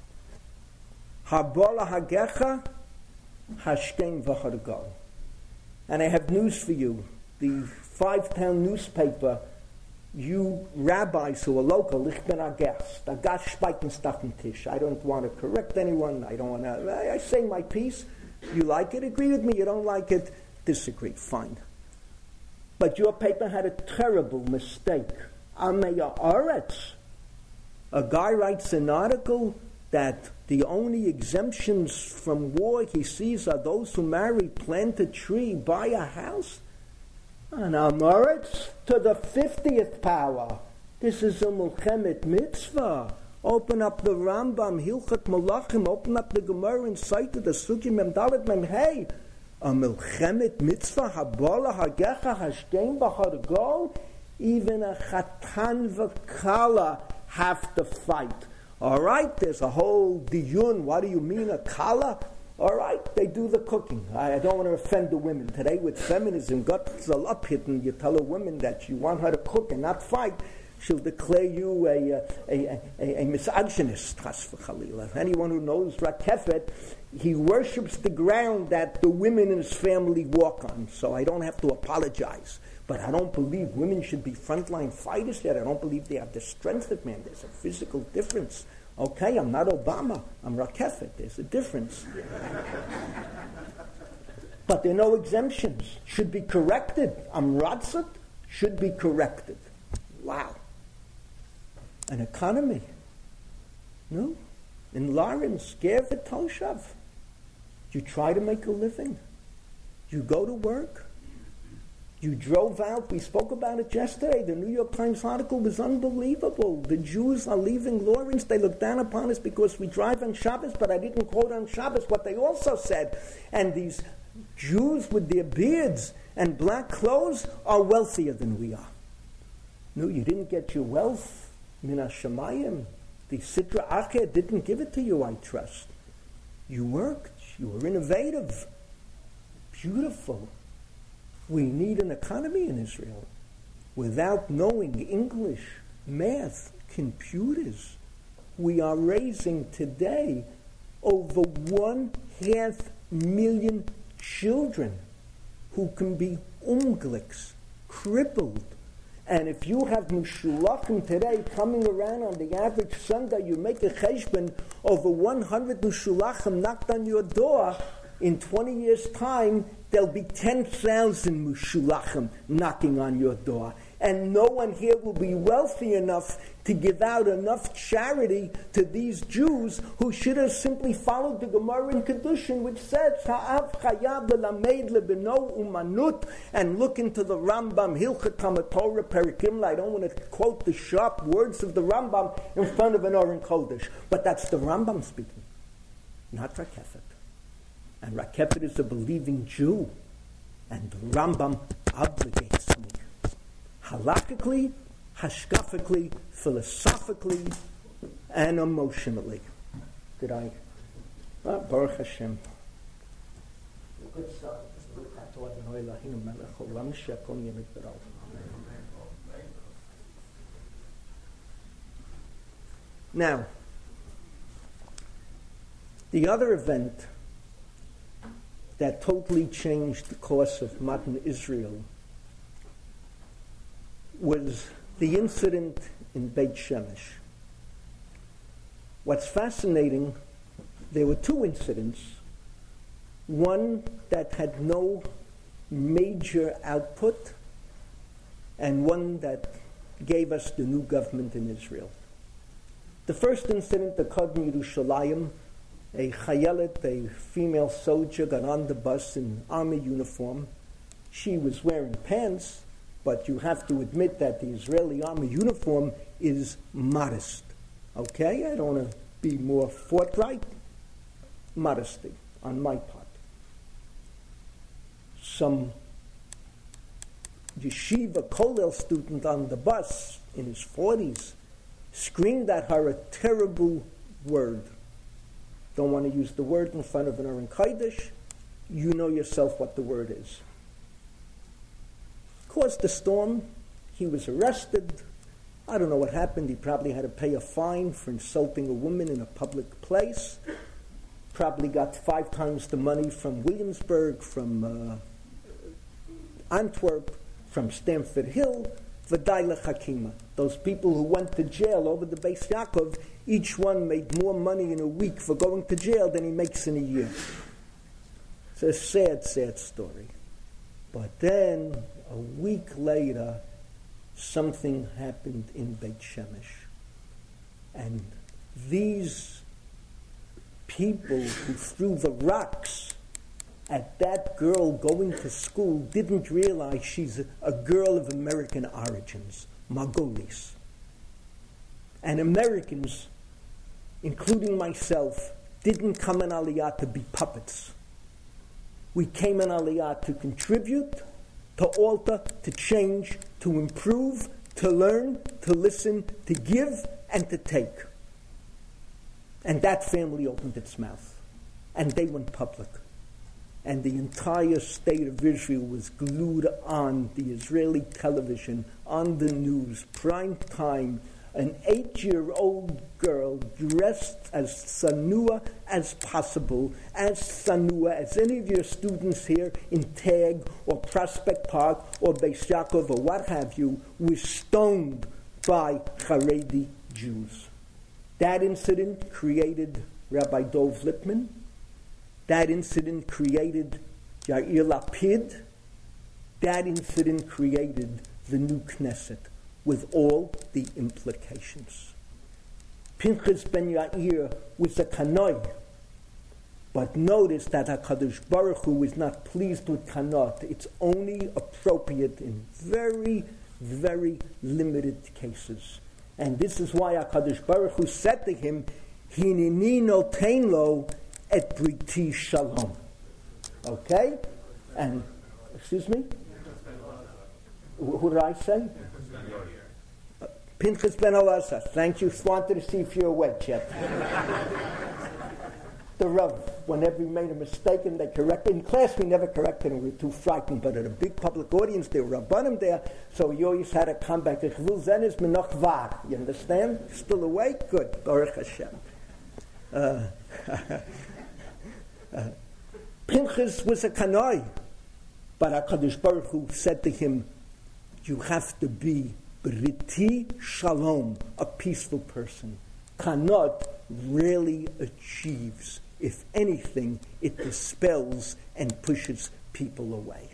Habola Hagecha, Hashkem V'Hargo. And I have news for you. The five-town newspaper, you rabbis who are local, ich bin a guest, a gas speiken staffen Tisch. I don't want to correct anyone. I don't want to, I, I say my piece. You like it, agree with me. You don't like it, disagree. Fine. But your paper had a terrible mistake. Ameya Aretz. A guy writes an article that the only exemptions from war he sees are those who marry, plant a tree, buy a house. And Amoritz to the fiftieth power. This is a Mulchemet mitzvah. Open up the Rambam, Hilchot Malachim, open up the Gemara and cite the Sugim Mem Dalet Mem Hey. A Mulchemet mitzvah, Habola Hagecha Hashkem B'Hargo. Even a Chatan V'Kala have to fight. All right, there's a whole diyun. What do you mean, a kala? All right, they do the cooking. I, I don't want to offend the women. Today with feminism, God's up hitting, you tell a woman that you want her to cook and not fight, she'll declare you a, a, a, a, a misogynist. Anyone who knows Rakefet, he worships the ground that the women in his family walk on, so I don't have to apologize. But I don't believe women should be frontline fighters yet. I don't believe they have the strength of man. There's a physical difference. Okay, I'm not Obama. I'm Rakefet. There's a difference. But there are no exemptions. Should be corrected. I'm Ratzat. Should be corrected. Wow. An economy. No. In Lawrence, Ger V'Toshav. You try to make a living. You go to work. You drove out, we spoke about it yesterday, the New York Times article was unbelievable. The Jews are leaving Lawrence, they look down upon us because we drive on Shabbos, but I didn't quote on Shabbos what they also said. And these Jews with their beards and black clothes are wealthier than we are. No, you didn't get your wealth min hashamayim. The Sitra Acheh didn't give it to you, I trust. You worked. You were innovative. Beautiful. We need an economy in Israel. Without knowing English, math, computers, we are raising today over one half million children who can be umgliks, crippled. And if you have Mushulachim today coming around on the average Sunday, you make a cheshbon, over one hundred Mushulachim knocked on your door. In twenty years' time, there'll be ten thousand Mushulachim knocking on your door. And no one here will be wealthy enough to give out enough charity to these Jews who should have simply followed the Gemara in Kedushin, which says, Ha'av chayav l'lamed lebeno umanut, and look into the Rambam, Hilchot Talmud Torah, Perek Gimel. I don't want to quote the sharp words of the Rambam in front of an Oren Kodesh, but that's the Rambam speaking, not Rakefet. And Rakefet is a believing Jew, and the Rambam obligates me. Halachically, hashkafically, philosophically, and emotionally. Did I? Ah, Baruch Hashem. Good stuff. Now, the other event that totally changed the course of modern Israel was the incident in Beit Shemesh. What's fascinating, there were two incidents. One that had no major output, and one that gave us the new government in Israel. The first incident occurred in Yerushalayim. A chayelet, a female soldier, got on the bus in army uniform. She was wearing pants, but you have to admit that the Israeli army uniform is modest. Okay? I don't want to be more forthright. Modesty on my part. Some yeshiva kollel student on the bus in his forties screamed at her a terrible word. Don't want to use the word in front of an Oren Kodesh. You know yourself what the word is. Caused a storm. He was arrested. I don't know what happened. He probably had to pay a fine for insulting a woman in a public place. Probably got five times the money from Williamsburg, from uh, Antwerp, from Stamford Hill, V'dai Hakima. Those people who went to jail over the Beis Yaakov, each one made more money in a week for going to jail than he makes in a year. It's a sad, sad story. But then, a week later, something happened in Beit Shemesh. And these people who threw the rocks at that girl going to school didn't realize she's a, a girl of American origins, Margolis. And Americans, including myself, didn't come in Aliyah to be puppets. We came in Aliyah to contribute, to alter, to change, to improve, to learn, to listen, to give, and to take. And that family opened its mouth. And they went public. And the entire state of Israel was glued on the Israeli television, on the news, prime time. An eight-year-old girl dressed as sanua as possible, as sanua as any of your students here in Tag or Prospect Park or Beis Yaakov or what have you, was stoned by Haredi Jews. That incident created Rabbi Dov Lipman. That incident created Yair Lapid. That incident created the new Knesset, with all the implications. Pinchas ben Yair was a kanoi, but notice that HaKadosh Baruch Hu is not pleased with kanot. It's only appropriate in very, very limited cases. And this is why HaKadosh Baruch Hu said to him, Hinini notein lo et briti shalom. Okay? And, excuse me? Who did I say? Uh, Pinchas ben Elazar. Thank you. Wanted to see if you're awake yet. The Rav, whenever we made a mistake and they corrected, in class we never corrected and we were too frightened, but at a big public audience there were Rabbanim there, so we always had to come back. You understand? Still awake? Good. Baruch Hashem. Uh, uh, Pinchas was a Kanoi, but HaKadosh Baruch Hu said to him, you have to be Briti Shalom, a peaceful person. Kanot rarely achieves. If anything, it dispels and pushes people away.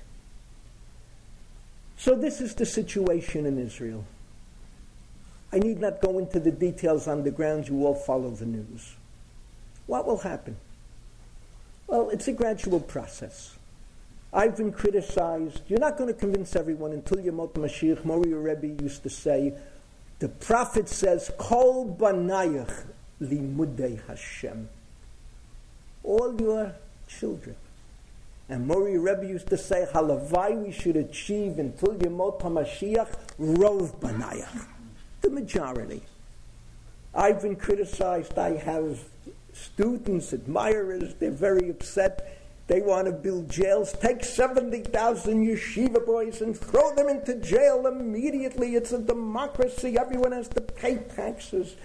So this is the situation in Israel. I need not go into the details on the ground. You all follow the news. What will happen? Well, it's a gradual process. I've been criticized. You're not going to convince everyone until Yemot Mashiach. Mori Rebbe used to say, the prophet says, Kol banayach limudei Hashem. All your children. And Mori Rebbe used to say, Halavai we should achieve until Yemot HaMashiach, Rov banayach. The majority. I've been criticized. I have students, admirers, they're very upset. They want to build jails. Take seventy thousand yeshiva boys and throw them into jail immediately. It's a democracy. Everyone has to pay taxes.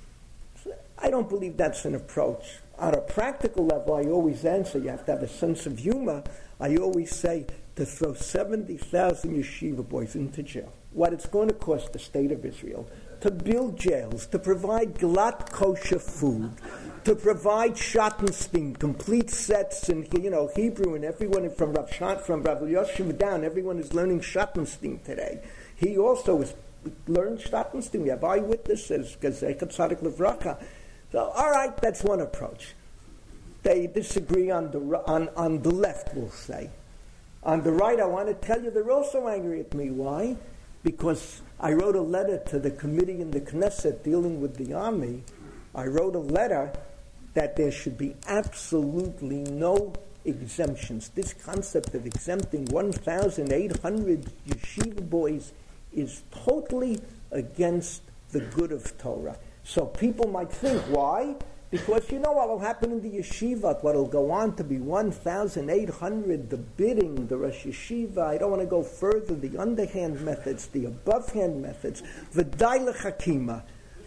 I don't believe that's an approach. On a practical level, I always answer, you have to have a sense of humor. I always say to throw seventy thousand yeshiva boys into jail. What it's going to cost the state of Israel to build jails, to provide glatt kosher food, to provide Schottenstein, complete sets in, you know, Hebrew, and everyone from Rav Shant, from Rav Yoshiv down, everyone is learning Schottenstein today. He also is learned Schottenstein. We have eyewitnesses, Gazeka Tzadik Levracha. So, all right, that's one approach. They disagree on the on, on the left, we'll say. On the right, I want to tell you, they're also angry at me. Why? Because I wrote a letter to the committee in the Knesset dealing with the army. I wrote a letter that there should be absolutely no exemptions. This concept of exempting one thousand eight hundred yeshiva boys is totally against the good of Torah. So people might think, why? Because you know what will happen in the yeshiva, what will go on to be one thousand eight hundred, the bidding, the Rosh Yeshiva. I don't want to go further, the underhand methods, the above-hand methods, v'day l'chakima.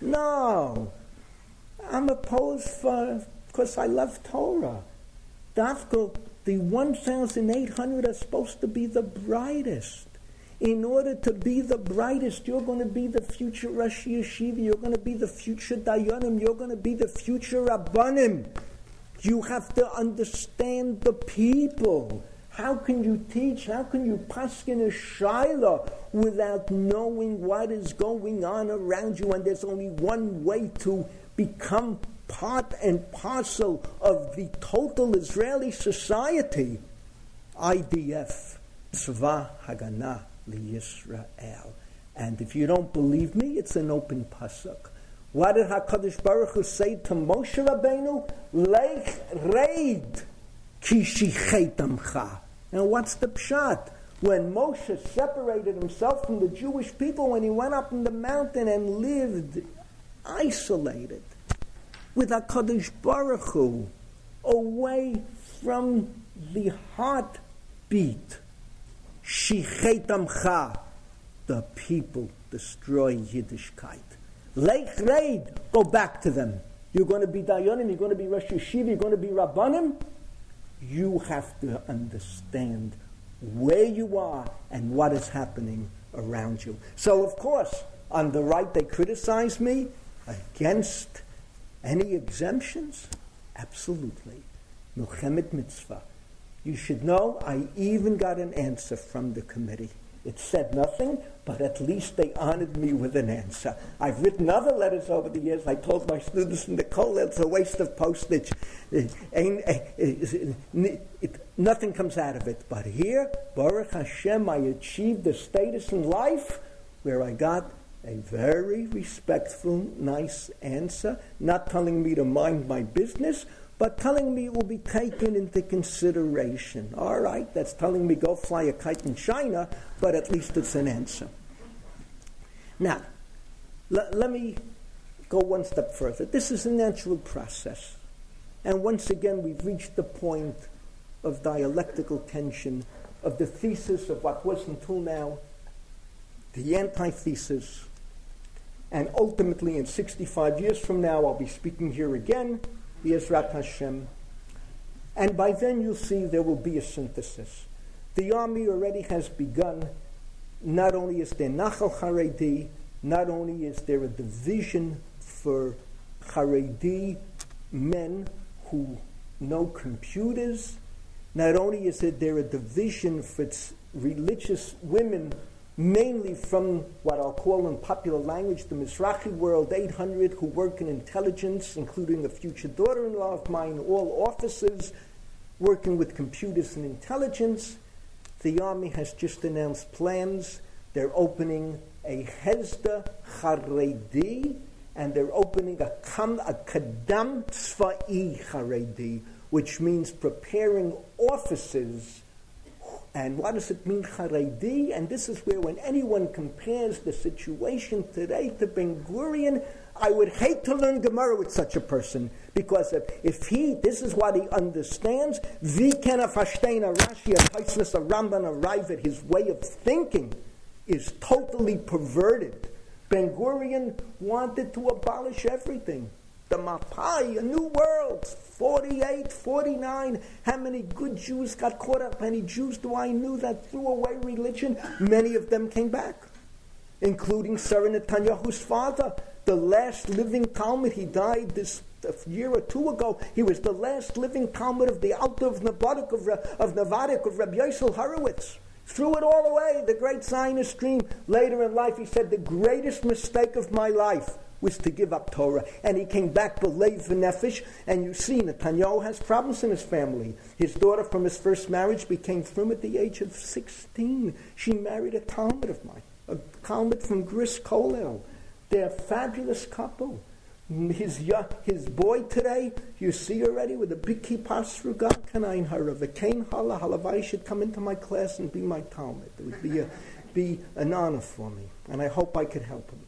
No. I'm opposed for, because I love Torah. Dafka, the one thousand eight hundred are supposed to be the brightest. In order to be the brightest, you're going to be the future Rosh Yeshiva, you're going to be the future Dayanim, you're going to be the future Rabbanim. You have to understand the people. How can you teach, how can you paskin a shaila without knowing what is going on around you? And there's only one way to become part and parcel of the total Israeli society. I D F, Tzva Haganah L'Yisrael. And if you don't believe me, it's an open pasuk. What did HaKadosh Baruch Hu say to Moshe Rabbeinu? Lech reid ki shichet amcha. And what's the pshat? When Moshe separated himself from the Jewish people, when he went up in the mountain and lived isolated with HaKadosh Baruch Hu, away from the heartbeat, Shichet Amcha, the people destroy Yiddishkeit. Lech Reid, go back to them. You're going to be Dayanim, you're going to be Rosh Yeshiva, you're going to be Rabbanim. You have to understand where you are and what is happening around you. So, of course, on the right they criticize me against any exemptions. Absolutely. Milchemet mitzvah. You should know, I even got an answer from the committee. It said nothing, but at least they honored me with an answer. I've written other letters over the years. I told my students in the kollel, it's a waste of postage. It, it, it, it, it, nothing comes out of it. But here, Baruch Hashem, I achieved a status in life where I got a very respectful, nice answer, not telling me to mind my business, but telling me it will be taken into consideration. All right, that's telling me go fly a kite in China, but at least it's an answer. Now, l- let me go one step further. This is a natural process. And once again, we've reached the point of dialectical tension, of the thesis of what was until now the antithesis. And ultimately, in sixty-five years from now, I'll be speaking here again, Yezrat Hashem. And by then, you'll see there will be a synthesis. The army already has begun. Not only is there Nachal Haredi, not only is there a division for Haredi men who know computers, not only is there a division for religious women, mainly from what I'll call in popular language the Mizrahi world, eight hundred who work in intelligence, including a future daughter-in-law of mine, all officers working with computers and intelligence. The army has just announced plans. They're opening a Hesda Haredi, and they're opening a, kam, a Kadam Tzva'i Haredi, which means preparing officers. And what does it mean, Haredi? And this is where when anyone compares the situation today to Ben Gurion, I would hate to learn Gemara with such a person, because if, if he, this is what he understands, wie kann er verstehen a Rashi, a Tosfos, a Ramban, a Raavad, his way of thinking is totally perverted. Ben Gurion wanted to abolish everything. The Mapai, a new world, forty-eight, forty-nine. How many good Jews got caught up? How many Jews do I know that threw away religion? Many of them came back, including Sarah Netanyahu's father, the last living Talmud. He died this a year or two ago. He was the last living Talmud of the Alta of Nevadik, of, of Nevadik, of Rabbi Yosel Horowitz. Threw it all away, the great Zionist dream. Later in life, he said, the greatest mistake of my life was to give up Torah. And he came back b'leiv v'nefesh. And you see, Netanyahu has problems in his family. His daughter from his first marriage became frum at the age of sixteen. She married a Talmud of mine, a Talmud from Gris Kollel. They're a fabulous couple. His his boy today, you see already, with a big kippas ruga kanayin harav. A kain hala halavai should come into my class and be my Talmud. It would be a, be an honor for me, and I hope I could help him.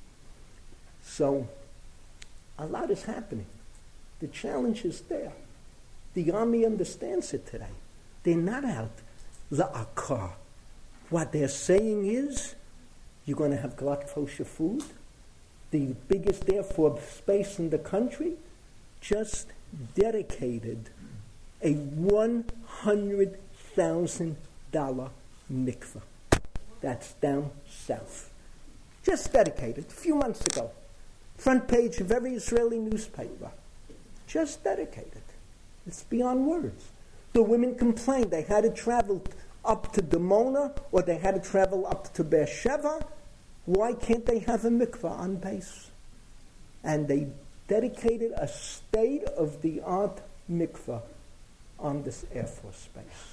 So, a lot is happening. The challenge is there. The army understands it today. They're not out la'akar. What they're saying is, you're going to have glut kosher food. The biggest, therefore, space in the country just dedicated a one hundred thousand dollars mikveh. That's down south. Just dedicated, a few months ago. Front page of every Israeli newspaper. Just dedicated. It's beyond words. The women complained they had to travel up to Dimona, or they had to travel up to Beersheba. Why can't they have a mikveh on base? And they dedicated a state-of-the-art mikveh on this Air Force base.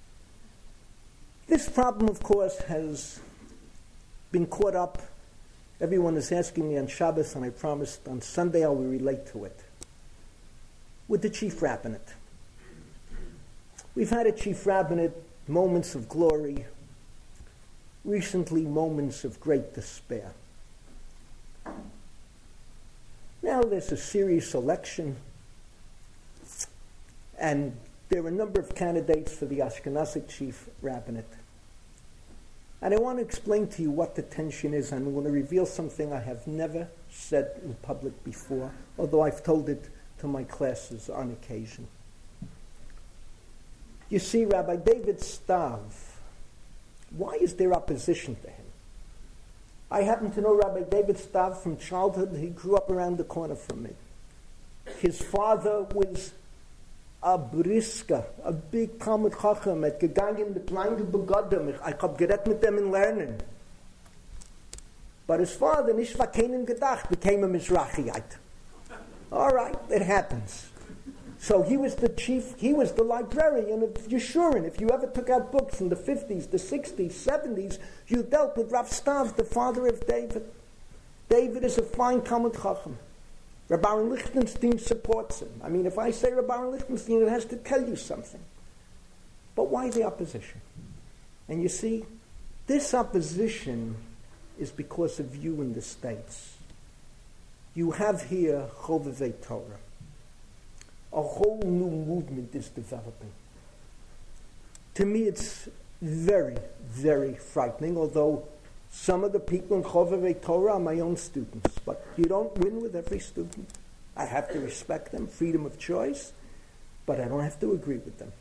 This problem, of course, has been caught up. Everyone is asking me on Shabbos, and I promised on Sunday I will relate to it, with the chief rabbinate. We've had a chief rabbinate, moments of glory, recently moments of great despair. Now there's a serious election, and there are a number of candidates for the Ashkenazic chief rabbinate. And I want to explain to you what the tension is, and I'm going to reveal something I have never said in public before, although I've told it to my classes on occasion. You see, Rabbi David Stav, why is there opposition to him? I happen to know Rabbi David Stav from childhood. He grew up around the corner from me. His father was a briska, a big Talmud Chacham, at gegangen mit lange begoddem. I hab geredet mit dem in lernen. But his father, nicht war keinem gedacht, became a Mizrahiite. All right, it happens. So he was the chief, he was the librarian of Yeshurun. If you ever took out books in the fifties, the sixties, seventies, you dealt with Rav Stav, the father of David. David is a fine Talmud Chacham. Rabbi Aaron Lichtenstein supports him. I mean, if I say Rabbi Aaron Lichtenstein, it has to tell you something. But why the opposition? And you see, this opposition is because of you in the States. You have here Chovevei Torah. A whole new movement is developing. To me, it's very, very frightening, although some of the people in Chovevei Torah are my own students. But you don't win with every student. I have to respect them, freedom of choice, but I don't have to agree with them.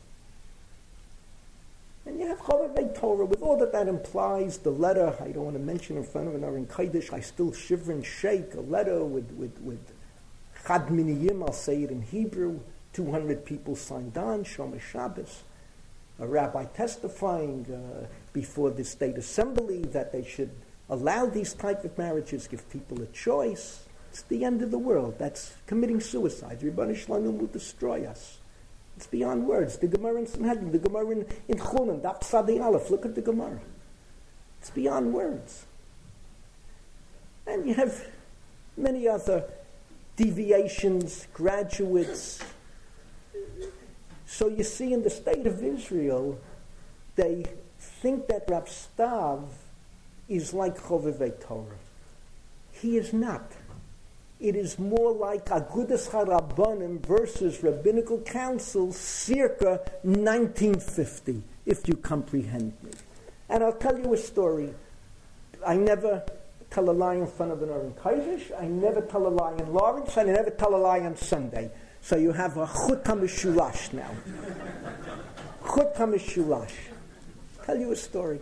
And you have Chovevei Torah, with all that that implies, the letter, I don't want to mention in front of an Aron Kodesh, I still shiver and shake, a letter with, with, with Chad Miniyim, I'll say it in Hebrew, two hundred people signed on, Shomer Shabbos, a rabbi testifying uh, before the state assembly that they should allow these type of marriages, give people a choice. It's the end of the world. That's committing suicide. Ribbon Shalom will destroy us. It's beyond words. The Gemara in Sanhedrin, the Gemara in, in Chunin, Daf Tzadi Aleph, look at the Gemara. It's beyond words. And you have many other deviations, graduates. So you see, in the state of Israel, they think that Rav Stav is like Chovevei Torah. He is not. It is more like Agudas HaRabbanim versus Rabbinical Council circa nineteen fifty, if you comprehend me. And I'll tell you a story. I never tell a lie in front of an Aron Kodesh. I never tell a lie in Lawrence. And I never tell a lie on Sunday. So you have a Chut HaMishulash now. Chut HaMishulash. Tell you a story.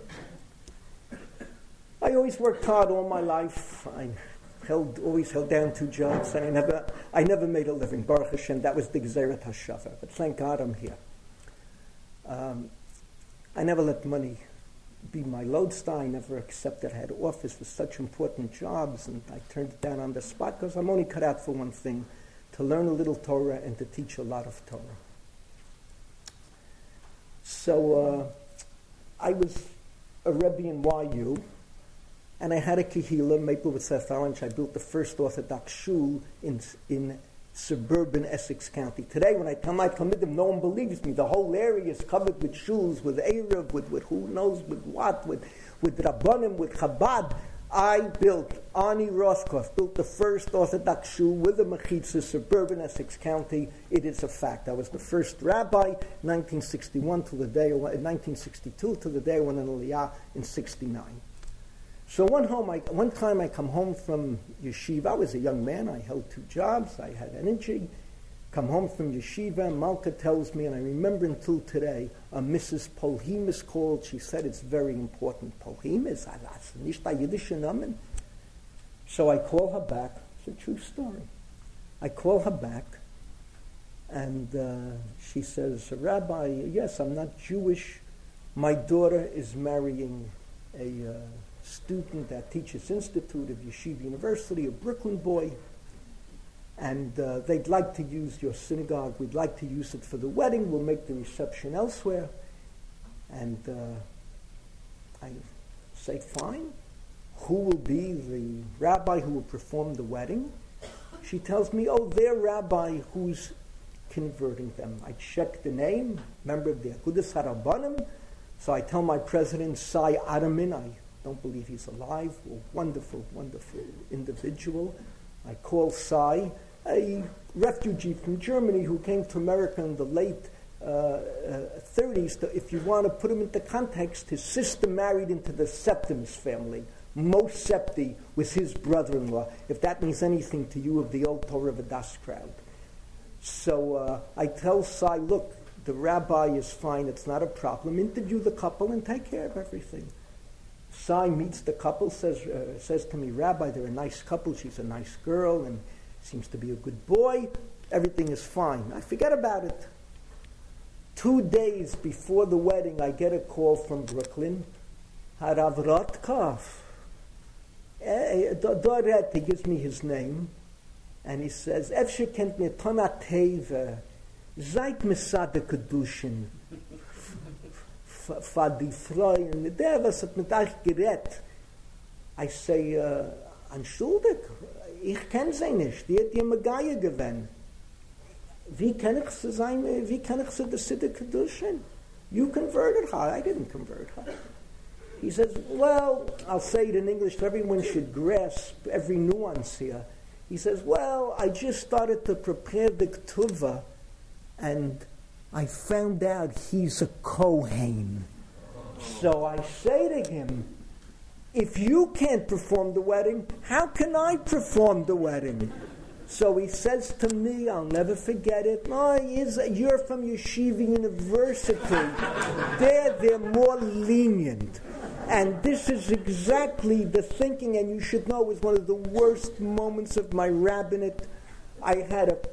I always worked hard all my life. I held, always held down two jobs, and I never, I never made a living. Baruch Hashem, that was the Gzeret HaShavar. But thank God I'm here. Um, I never let money be my lodestar. I never accepted I had offers for such important jobs, and I turned it down on the spot because I'm only cut out for one thing: to learn a little Torah and to teach a lot of Torah. So uh, I was a Rebbe in Y U, and I had a Kehillah, Maplewood South Orange. I built the first Orthodox shul in in suburban Essex County. Today, when I tell my Talmidim, no one believes me. The whole area is covered with shuls, with Erev, with, with who knows with what, with, with Rabbanim, with Chabad. I built, Ani Roskoff built the first Orthodox shul with a mechitza, suburban Essex County. It is a fact. I was the first rabbi, nineteen sixty-one to the day, nineteen sixty-two to the day when an Aliyah in sixty-nine. So one home, I, one time I come home from yeshiva. I was a young man. I held two jobs. I had energy. Come home from yeshiva. Malka tells me, and I remember until today, a Missus Polhim is called. She said it's very important. Polhim is nicht a Yiddish Namen. So I call her back. It's a true story. I call her back, and uh, she says, Rabbi, yes, I'm not Jewish. My daughter is marrying a Uh, student at Teachers Institute of Yeshiva University, a Brooklyn boy, and uh, they'd like to use your synagogue. We'd like to use it for the wedding. We'll make the reception elsewhere. And uh, I say, fine. Who will be the rabbi who will perform the wedding? She tells me, oh, their rabbi who's converting them. I check the name, member of the Agudas HaRabbanim. So I tell my president, Sai Adamin, I don't believe he's alive. A wonderful, wonderful individual. I call Sai, a refugee from Germany who came to America in the late uh, uh, thirties. To, if you want to put him into context, his sister married into the Septims family. Moshe Septi was his brother-in-law, if that means anything to you of the old Torah Vadas crowd. So uh, I tell Sai, look, the rabbi is fine, it's not a problem. Interview the couple and take care of everything. Sai meets the couple, says uh, says to me, Rabbi, they're a nice couple, she's a nice girl, and seems to be a good boy. Everything is fine. I forget about it. Two days before the wedding, I get a call from Brooklyn. Harav Rotkov. Doret, he gives me his name, and he says, Efshe kent mir Tonat Teve, Zeit Mesad Kedushin. For die Freuen, der was hat mit euch gerät. I say, uh, entschuldig, ich kenn sie nicht, die hat ihr Megaya gewen. Wie kann ich sie sein, wie kann ich sie das Siddur Kedushin? You converted her, I didn't convert her. He says, well, I'll say it in English so everyone should grasp every nuance here. He says, well, I just started to prepare the Ketuvah, and I found out he's a Kohen. So I say to him, if you can't perform the wedding, how can I perform the wedding? So he says to me, I'll never forget it, oh, you're from Yeshiva University. There, they're more lenient. And this is exactly the thinking, and you should know it was one of the worst moments of my rabbinate. I had a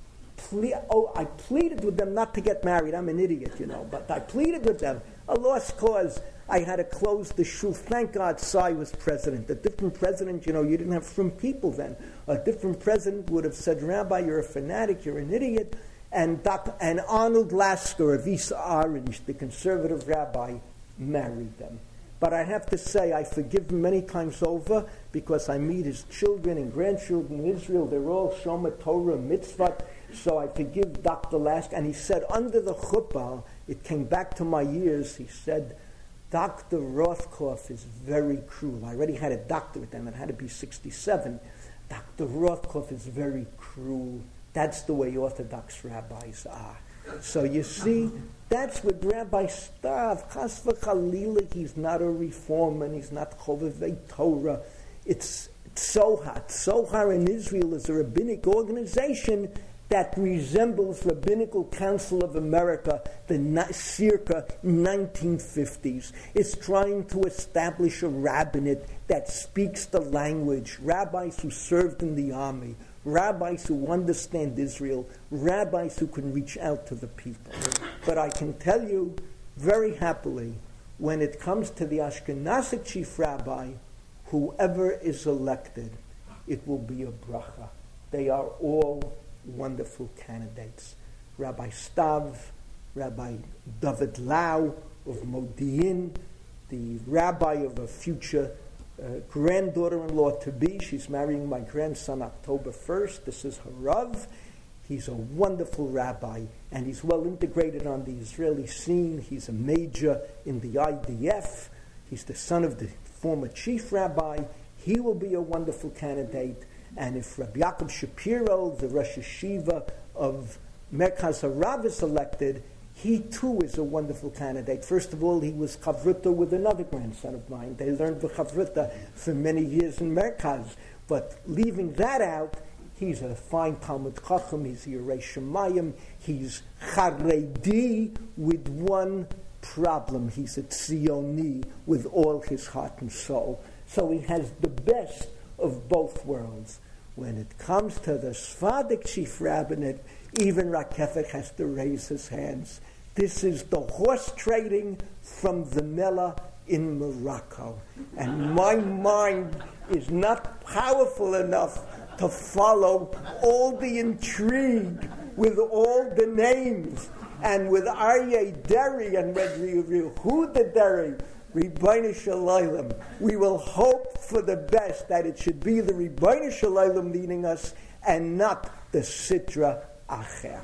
ple- oh, I pleaded with them not to get married. I'm an idiot, you know, but I pleaded with them. A lost cause. I had to close the shul. Thank God Sai was president. A different president, you know, you didn't have from people then. A different president would have said, Rabbi, you're a fanatic, you're an idiot. And, Doc, and Arnold Lasker of East Orange, the conservative rabbi, married them. But I have to say, I forgive him many times over because I meet his children and grandchildren in Israel. They're all Shomer Torah, Mitzvah. So I forgive Doctor Lasker. And he said, under the chuppah, it came back to my ears, he said, Doctor Rothkopf is very cruel. I already had a doctorate then, it had to be sixty-seven. Doctor Rothkopf is very cruel. That's the way Orthodox rabbis are. So you see, that's what Rabbi Stav, Chas v'chalila, he's not a reformer, and he's not Chovevei Torah. It's, it's Sohar. Sohar in Israel is a rabbinic organization that resembles Rabbinical Council of America, the circa nineteen fifties. It's trying to establish a rabbinate that speaks the language, rabbis who served in the army, rabbis who understand Israel, rabbis who can reach out to the people. But I can tell you very happily, when it comes to the Ashkenazic chief rabbi, whoever is elected, it will be a bracha. They are all wonderful candidates. Rabbi Stav, Rabbi David Lau of Modi'in, the rabbi of a future uh, granddaughter-in-law to be. She's marrying my grandson October first. This is her Rav. He's a wonderful rabbi, and he's well integrated on the Israeli scene. He's a major in the I D F. He's the son of the former chief rabbi. He will be a wonderful candidate. And if Rabbi Yaakov Shapiro, the Rosh Yeshiva of Merkaz Harav, is elected, he too is a wonderful candidate. First of all, he was chavruta with another grandson of mine. They learned the chavruta for many years in Merkaz. But leaving that out, he's a fine Talmud Chacham, he's a Yerei Shemayim, he's Charedi with one problem. He's a Tzioni with all his heart and soul. So he has the best of both worlds. When it comes to the Sephardic chief rabbinate, even Rakefek has to raise his hands. This is the horse trading from the Mellah in Morocco. And my mind is not powerful enough to follow all the intrigue with all the names and with Aryeh Deri and with Yehuda Deri. Ribbono Shel Olam. We will hope for the best, that it should be the Ribbono Shel Olam leading us and not the Sitra Acher.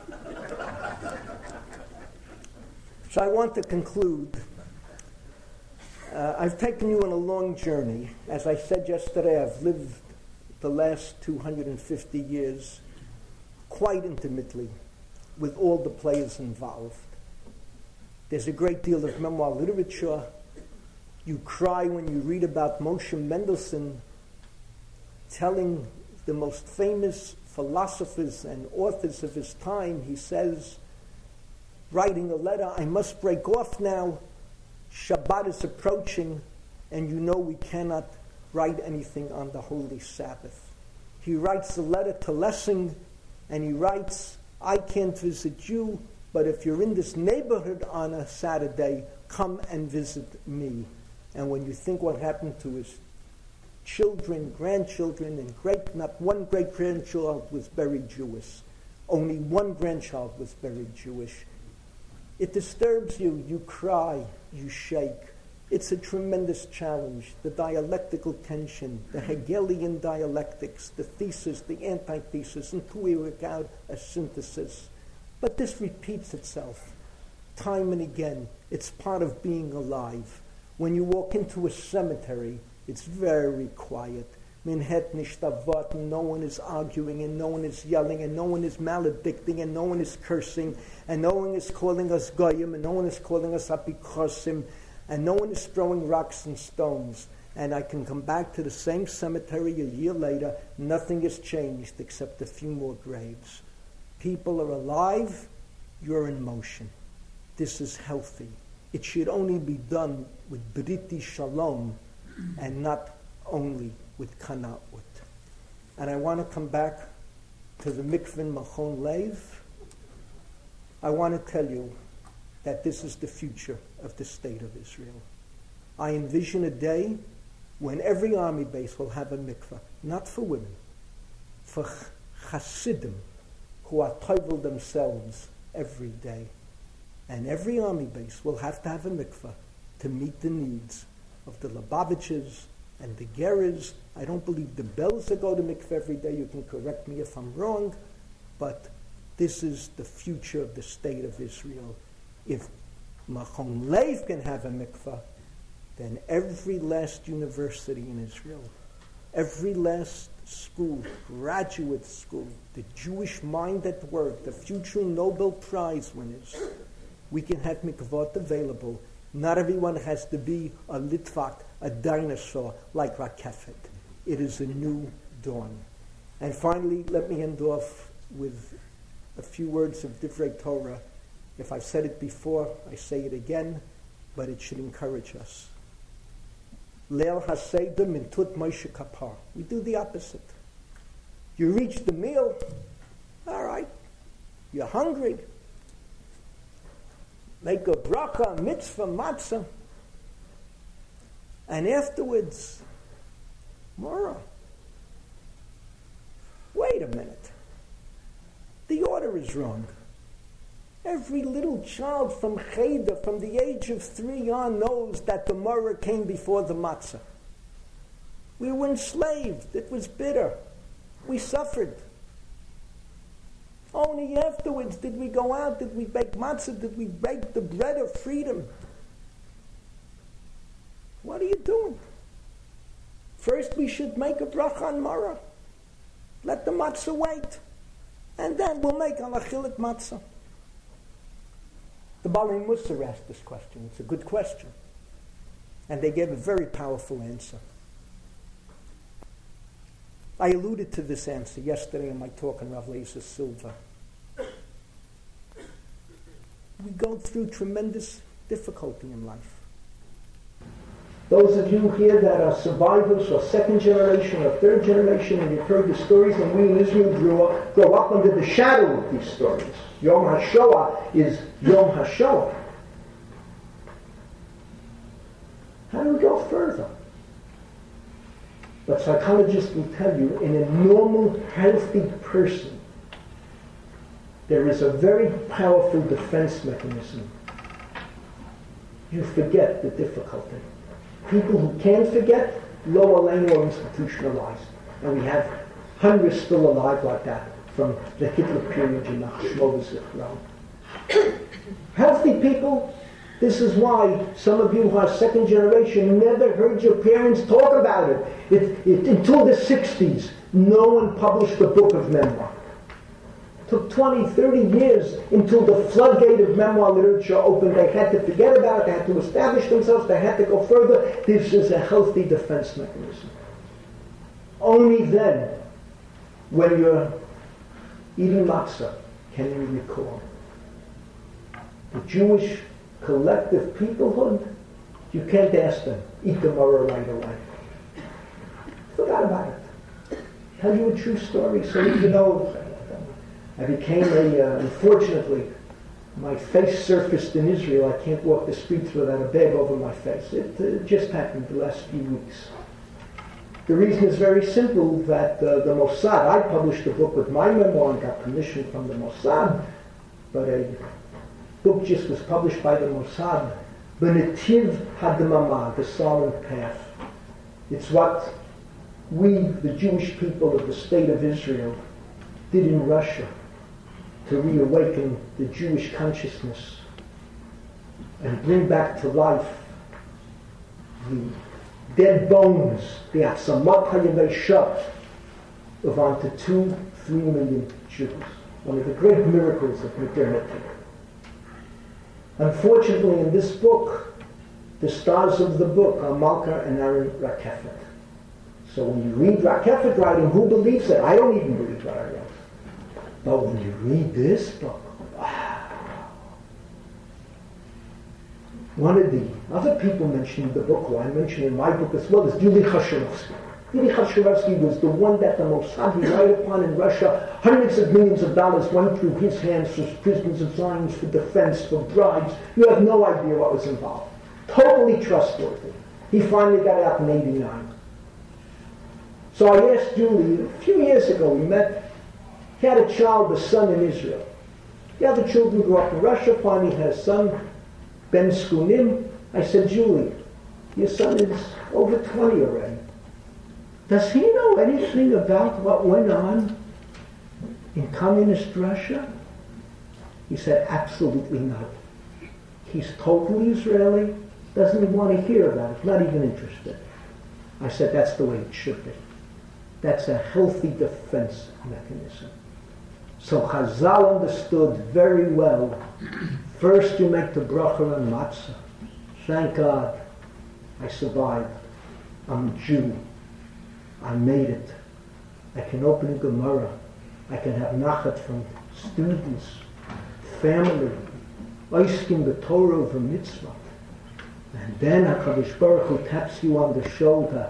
So I want to conclude. Uh, I've taken you on a long journey. As I said yesterday, I've lived the last two hundred fifty years quite intimately with all the players involved. There's a great deal of memoir literature. You cry when you read about Moshe Mendelssohn telling the most famous philosophers and authors of his time. He says, writing a letter, I must break off now. Shabbat is approaching, and you know we cannot write anything on the Holy Sabbath. He writes a letter to Lessing, and he writes, I can't visit you, but if you're in this neighborhood on a Saturday, come and visit me. And when you think what happened to his children, grandchildren, and great, not one great-grandchild was buried Jewish. Only one grandchild was buried Jewish. It disturbs you. You cry. You shake. It's a tremendous challenge. The dialectical tension, the Hegelian dialectics, the thesis, the antithesis, until we work out a synthesis. But this repeats itself time and again. It's part of being alive. When you walk into a cemetery, it's very quiet. Manhattan is no one is arguing, and no one is yelling, and no one is maledicting, and no one is cursing, and no one is calling us goyim, and no one is calling us apikosim, and no one is throwing rocks and stones. And I can come back to the same cemetery a year later. Nothing has changed except a few more graves. People are alive. You're in motion. This is healthy. It should only be done with Briti Shalom and not only with Kana'ut. And I want to come back to the Mikveh Machon Lev. I want to tell you that this is the future of the state of Israel. I envision a day when every army base will have a mikveh, not for women, for Hasidim who are toivel themselves every day. And every army base will have to have a mikveh to meet the needs of the Lubavitchers and the Geras. I don't believe the bells that go to mikveh every day. You can correct me if I'm wrong, but this is the future of the state of Israel. If Machon Lev can have a mikveh, then every last university in Israel, every last school, graduate school, the Jewish mind at work, the future Nobel Prize winners, we can have mikvot available. Not everyone has to be a Litvak, a dinosaur like Rakefet. It is a new dawn. And finally, let me end off with a few words of Divrei Torah. If I've said it before, I say it again, but it should encourage us. Leil haseidah mintut Moshe kapar. We do the opposite. You reach the meal, all right, you're hungry. Make a bracha, mitzvah, matzah. And afterwards, Mora. Wait a minute. The order is wrong. Every little child from Cheder, from the age of three on, knows that the Mora came before the matzah. We were enslaved. It was bitter. We suffered. Only afterwards did we go out, did we bake matzah, did we bake the bread of freedom. What are you doing? First we should make a bracha on Mora. Let the matzah wait. And then we'll make an achilat matzah. The Balei Musar asked this question. It's a good question. And they gave a very powerful answer. I alluded to this answer yesterday in my talk on Rav Lezer Silva. We go through tremendous difficulty in life. Those of you here that are survivors or second generation or third generation, and you've heard the stories, and we in Israel grew up, grow up under the shadow of these stories. Yom HaShoah is Yom HaShoah. How do we go further? But psychologists will tell you, in a normal, healthy person, there is a very powerful defense mechanism. You forget the difficulty. People who can't forget, lo aleinu, are institutionalized. And we have hundreds still alive like that from the Hitler period in Shlomo Zichron. Healthy people, this is why some of you who are second generation never heard your parents talk about it. It, it until the sixties, no one published a book of memoir. It took twenty, thirty years until the floodgate of memoir literature opened. They had to forget about it, they had to establish themselves, they had to go further. This is a healthy defense mechanism. Only then, when you're eating matzah, can you recall. The Jewish collective peoplehood, you can't ask them, eat the Mora right away. Forgot about it. Tell you a true story so you know. I became a, uh, unfortunately, my face surfaced in Israel. I can't walk the streets without a bag over my face. It uh, just happened the last few weeks. The reason is very simple, that uh, the Mossad, I published a book with my memoir and got permission from the Mossad, but a book just was published by the Mossad B'netiv hadamama, the silent path. It's what we, the Jewish people of the state of Israel, did in Russia to reawaken the Jewish consciousness and bring back to life the dead bones, the Atzamat HaYavei of onto two, three million Jews. One of the great miracles of modernity. Unfortunately, in this book, the stars of the book are Malka and Aaron Rakefet. So when you read Rakefet writing, who believes it? I don't even believe what I wrote. But when you read this book, wow. One of the other people mentioned in the book, who I mentioned in my book as well, is Yuli Khashoggi. Yuli Khashoggi was the one that the Mossad relied upon in Russia. Hundreds of millions of dollars went through his hands for prisoners of Zion, for defense, for bribes. You have no idea what was involved. Totally trustworthy. He finally got out in eighty-nine. So I asked Julie, a few years ago we met, he had a child, a son in Israel. The other children grew up in Russia, finally had a son, Ben Skunim. I said, Julie, your son is over twenty already. Does he know anything about what went on in communist Russia? He said, absolutely not. He's totally Israeli, doesn't even want to hear about it, not even interested. I said, that's the way it should be. That's a healthy defense mechanism. So Chazal understood very well. First you make the bracha on matzah. Thank God I survived. I'm a Jew. I made it. I can open a Gemara. I can have nachat from students, family, oiskim the Torah of a mitzvah. And then HaKadosh Baruch Hu taps you on the shoulder.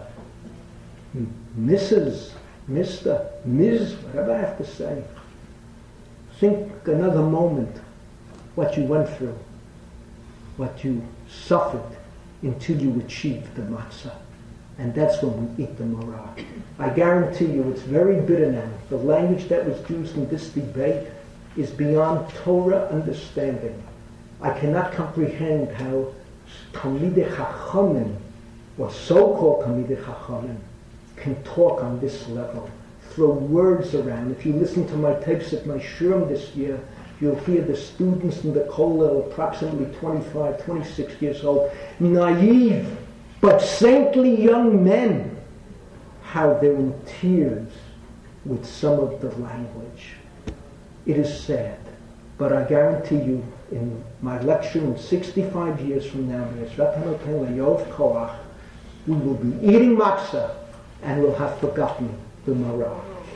Missus, Mister, Miz, whatever I have to say. Think another moment what you went through, what you suffered until you achieved the matzah. And that's when we eat the marah. I guarantee you it's very bitter now. The language that was used in this debate is beyond Torah understanding. I cannot comprehend how Talmidei Chachamim, or so-called Talmidei Chachamim, can talk on this level, throw words around. If you listen to my tapes at my shurim this year, you'll hear the students in the kollel, approximately twenty-five, twenty-six years old, naive, but saintly young men, how they're in tears with some of the language. It is sad, but I guarantee you, in my lecture in sixty-five years from now, we will be eating matzah and we'll have forgotten the marah.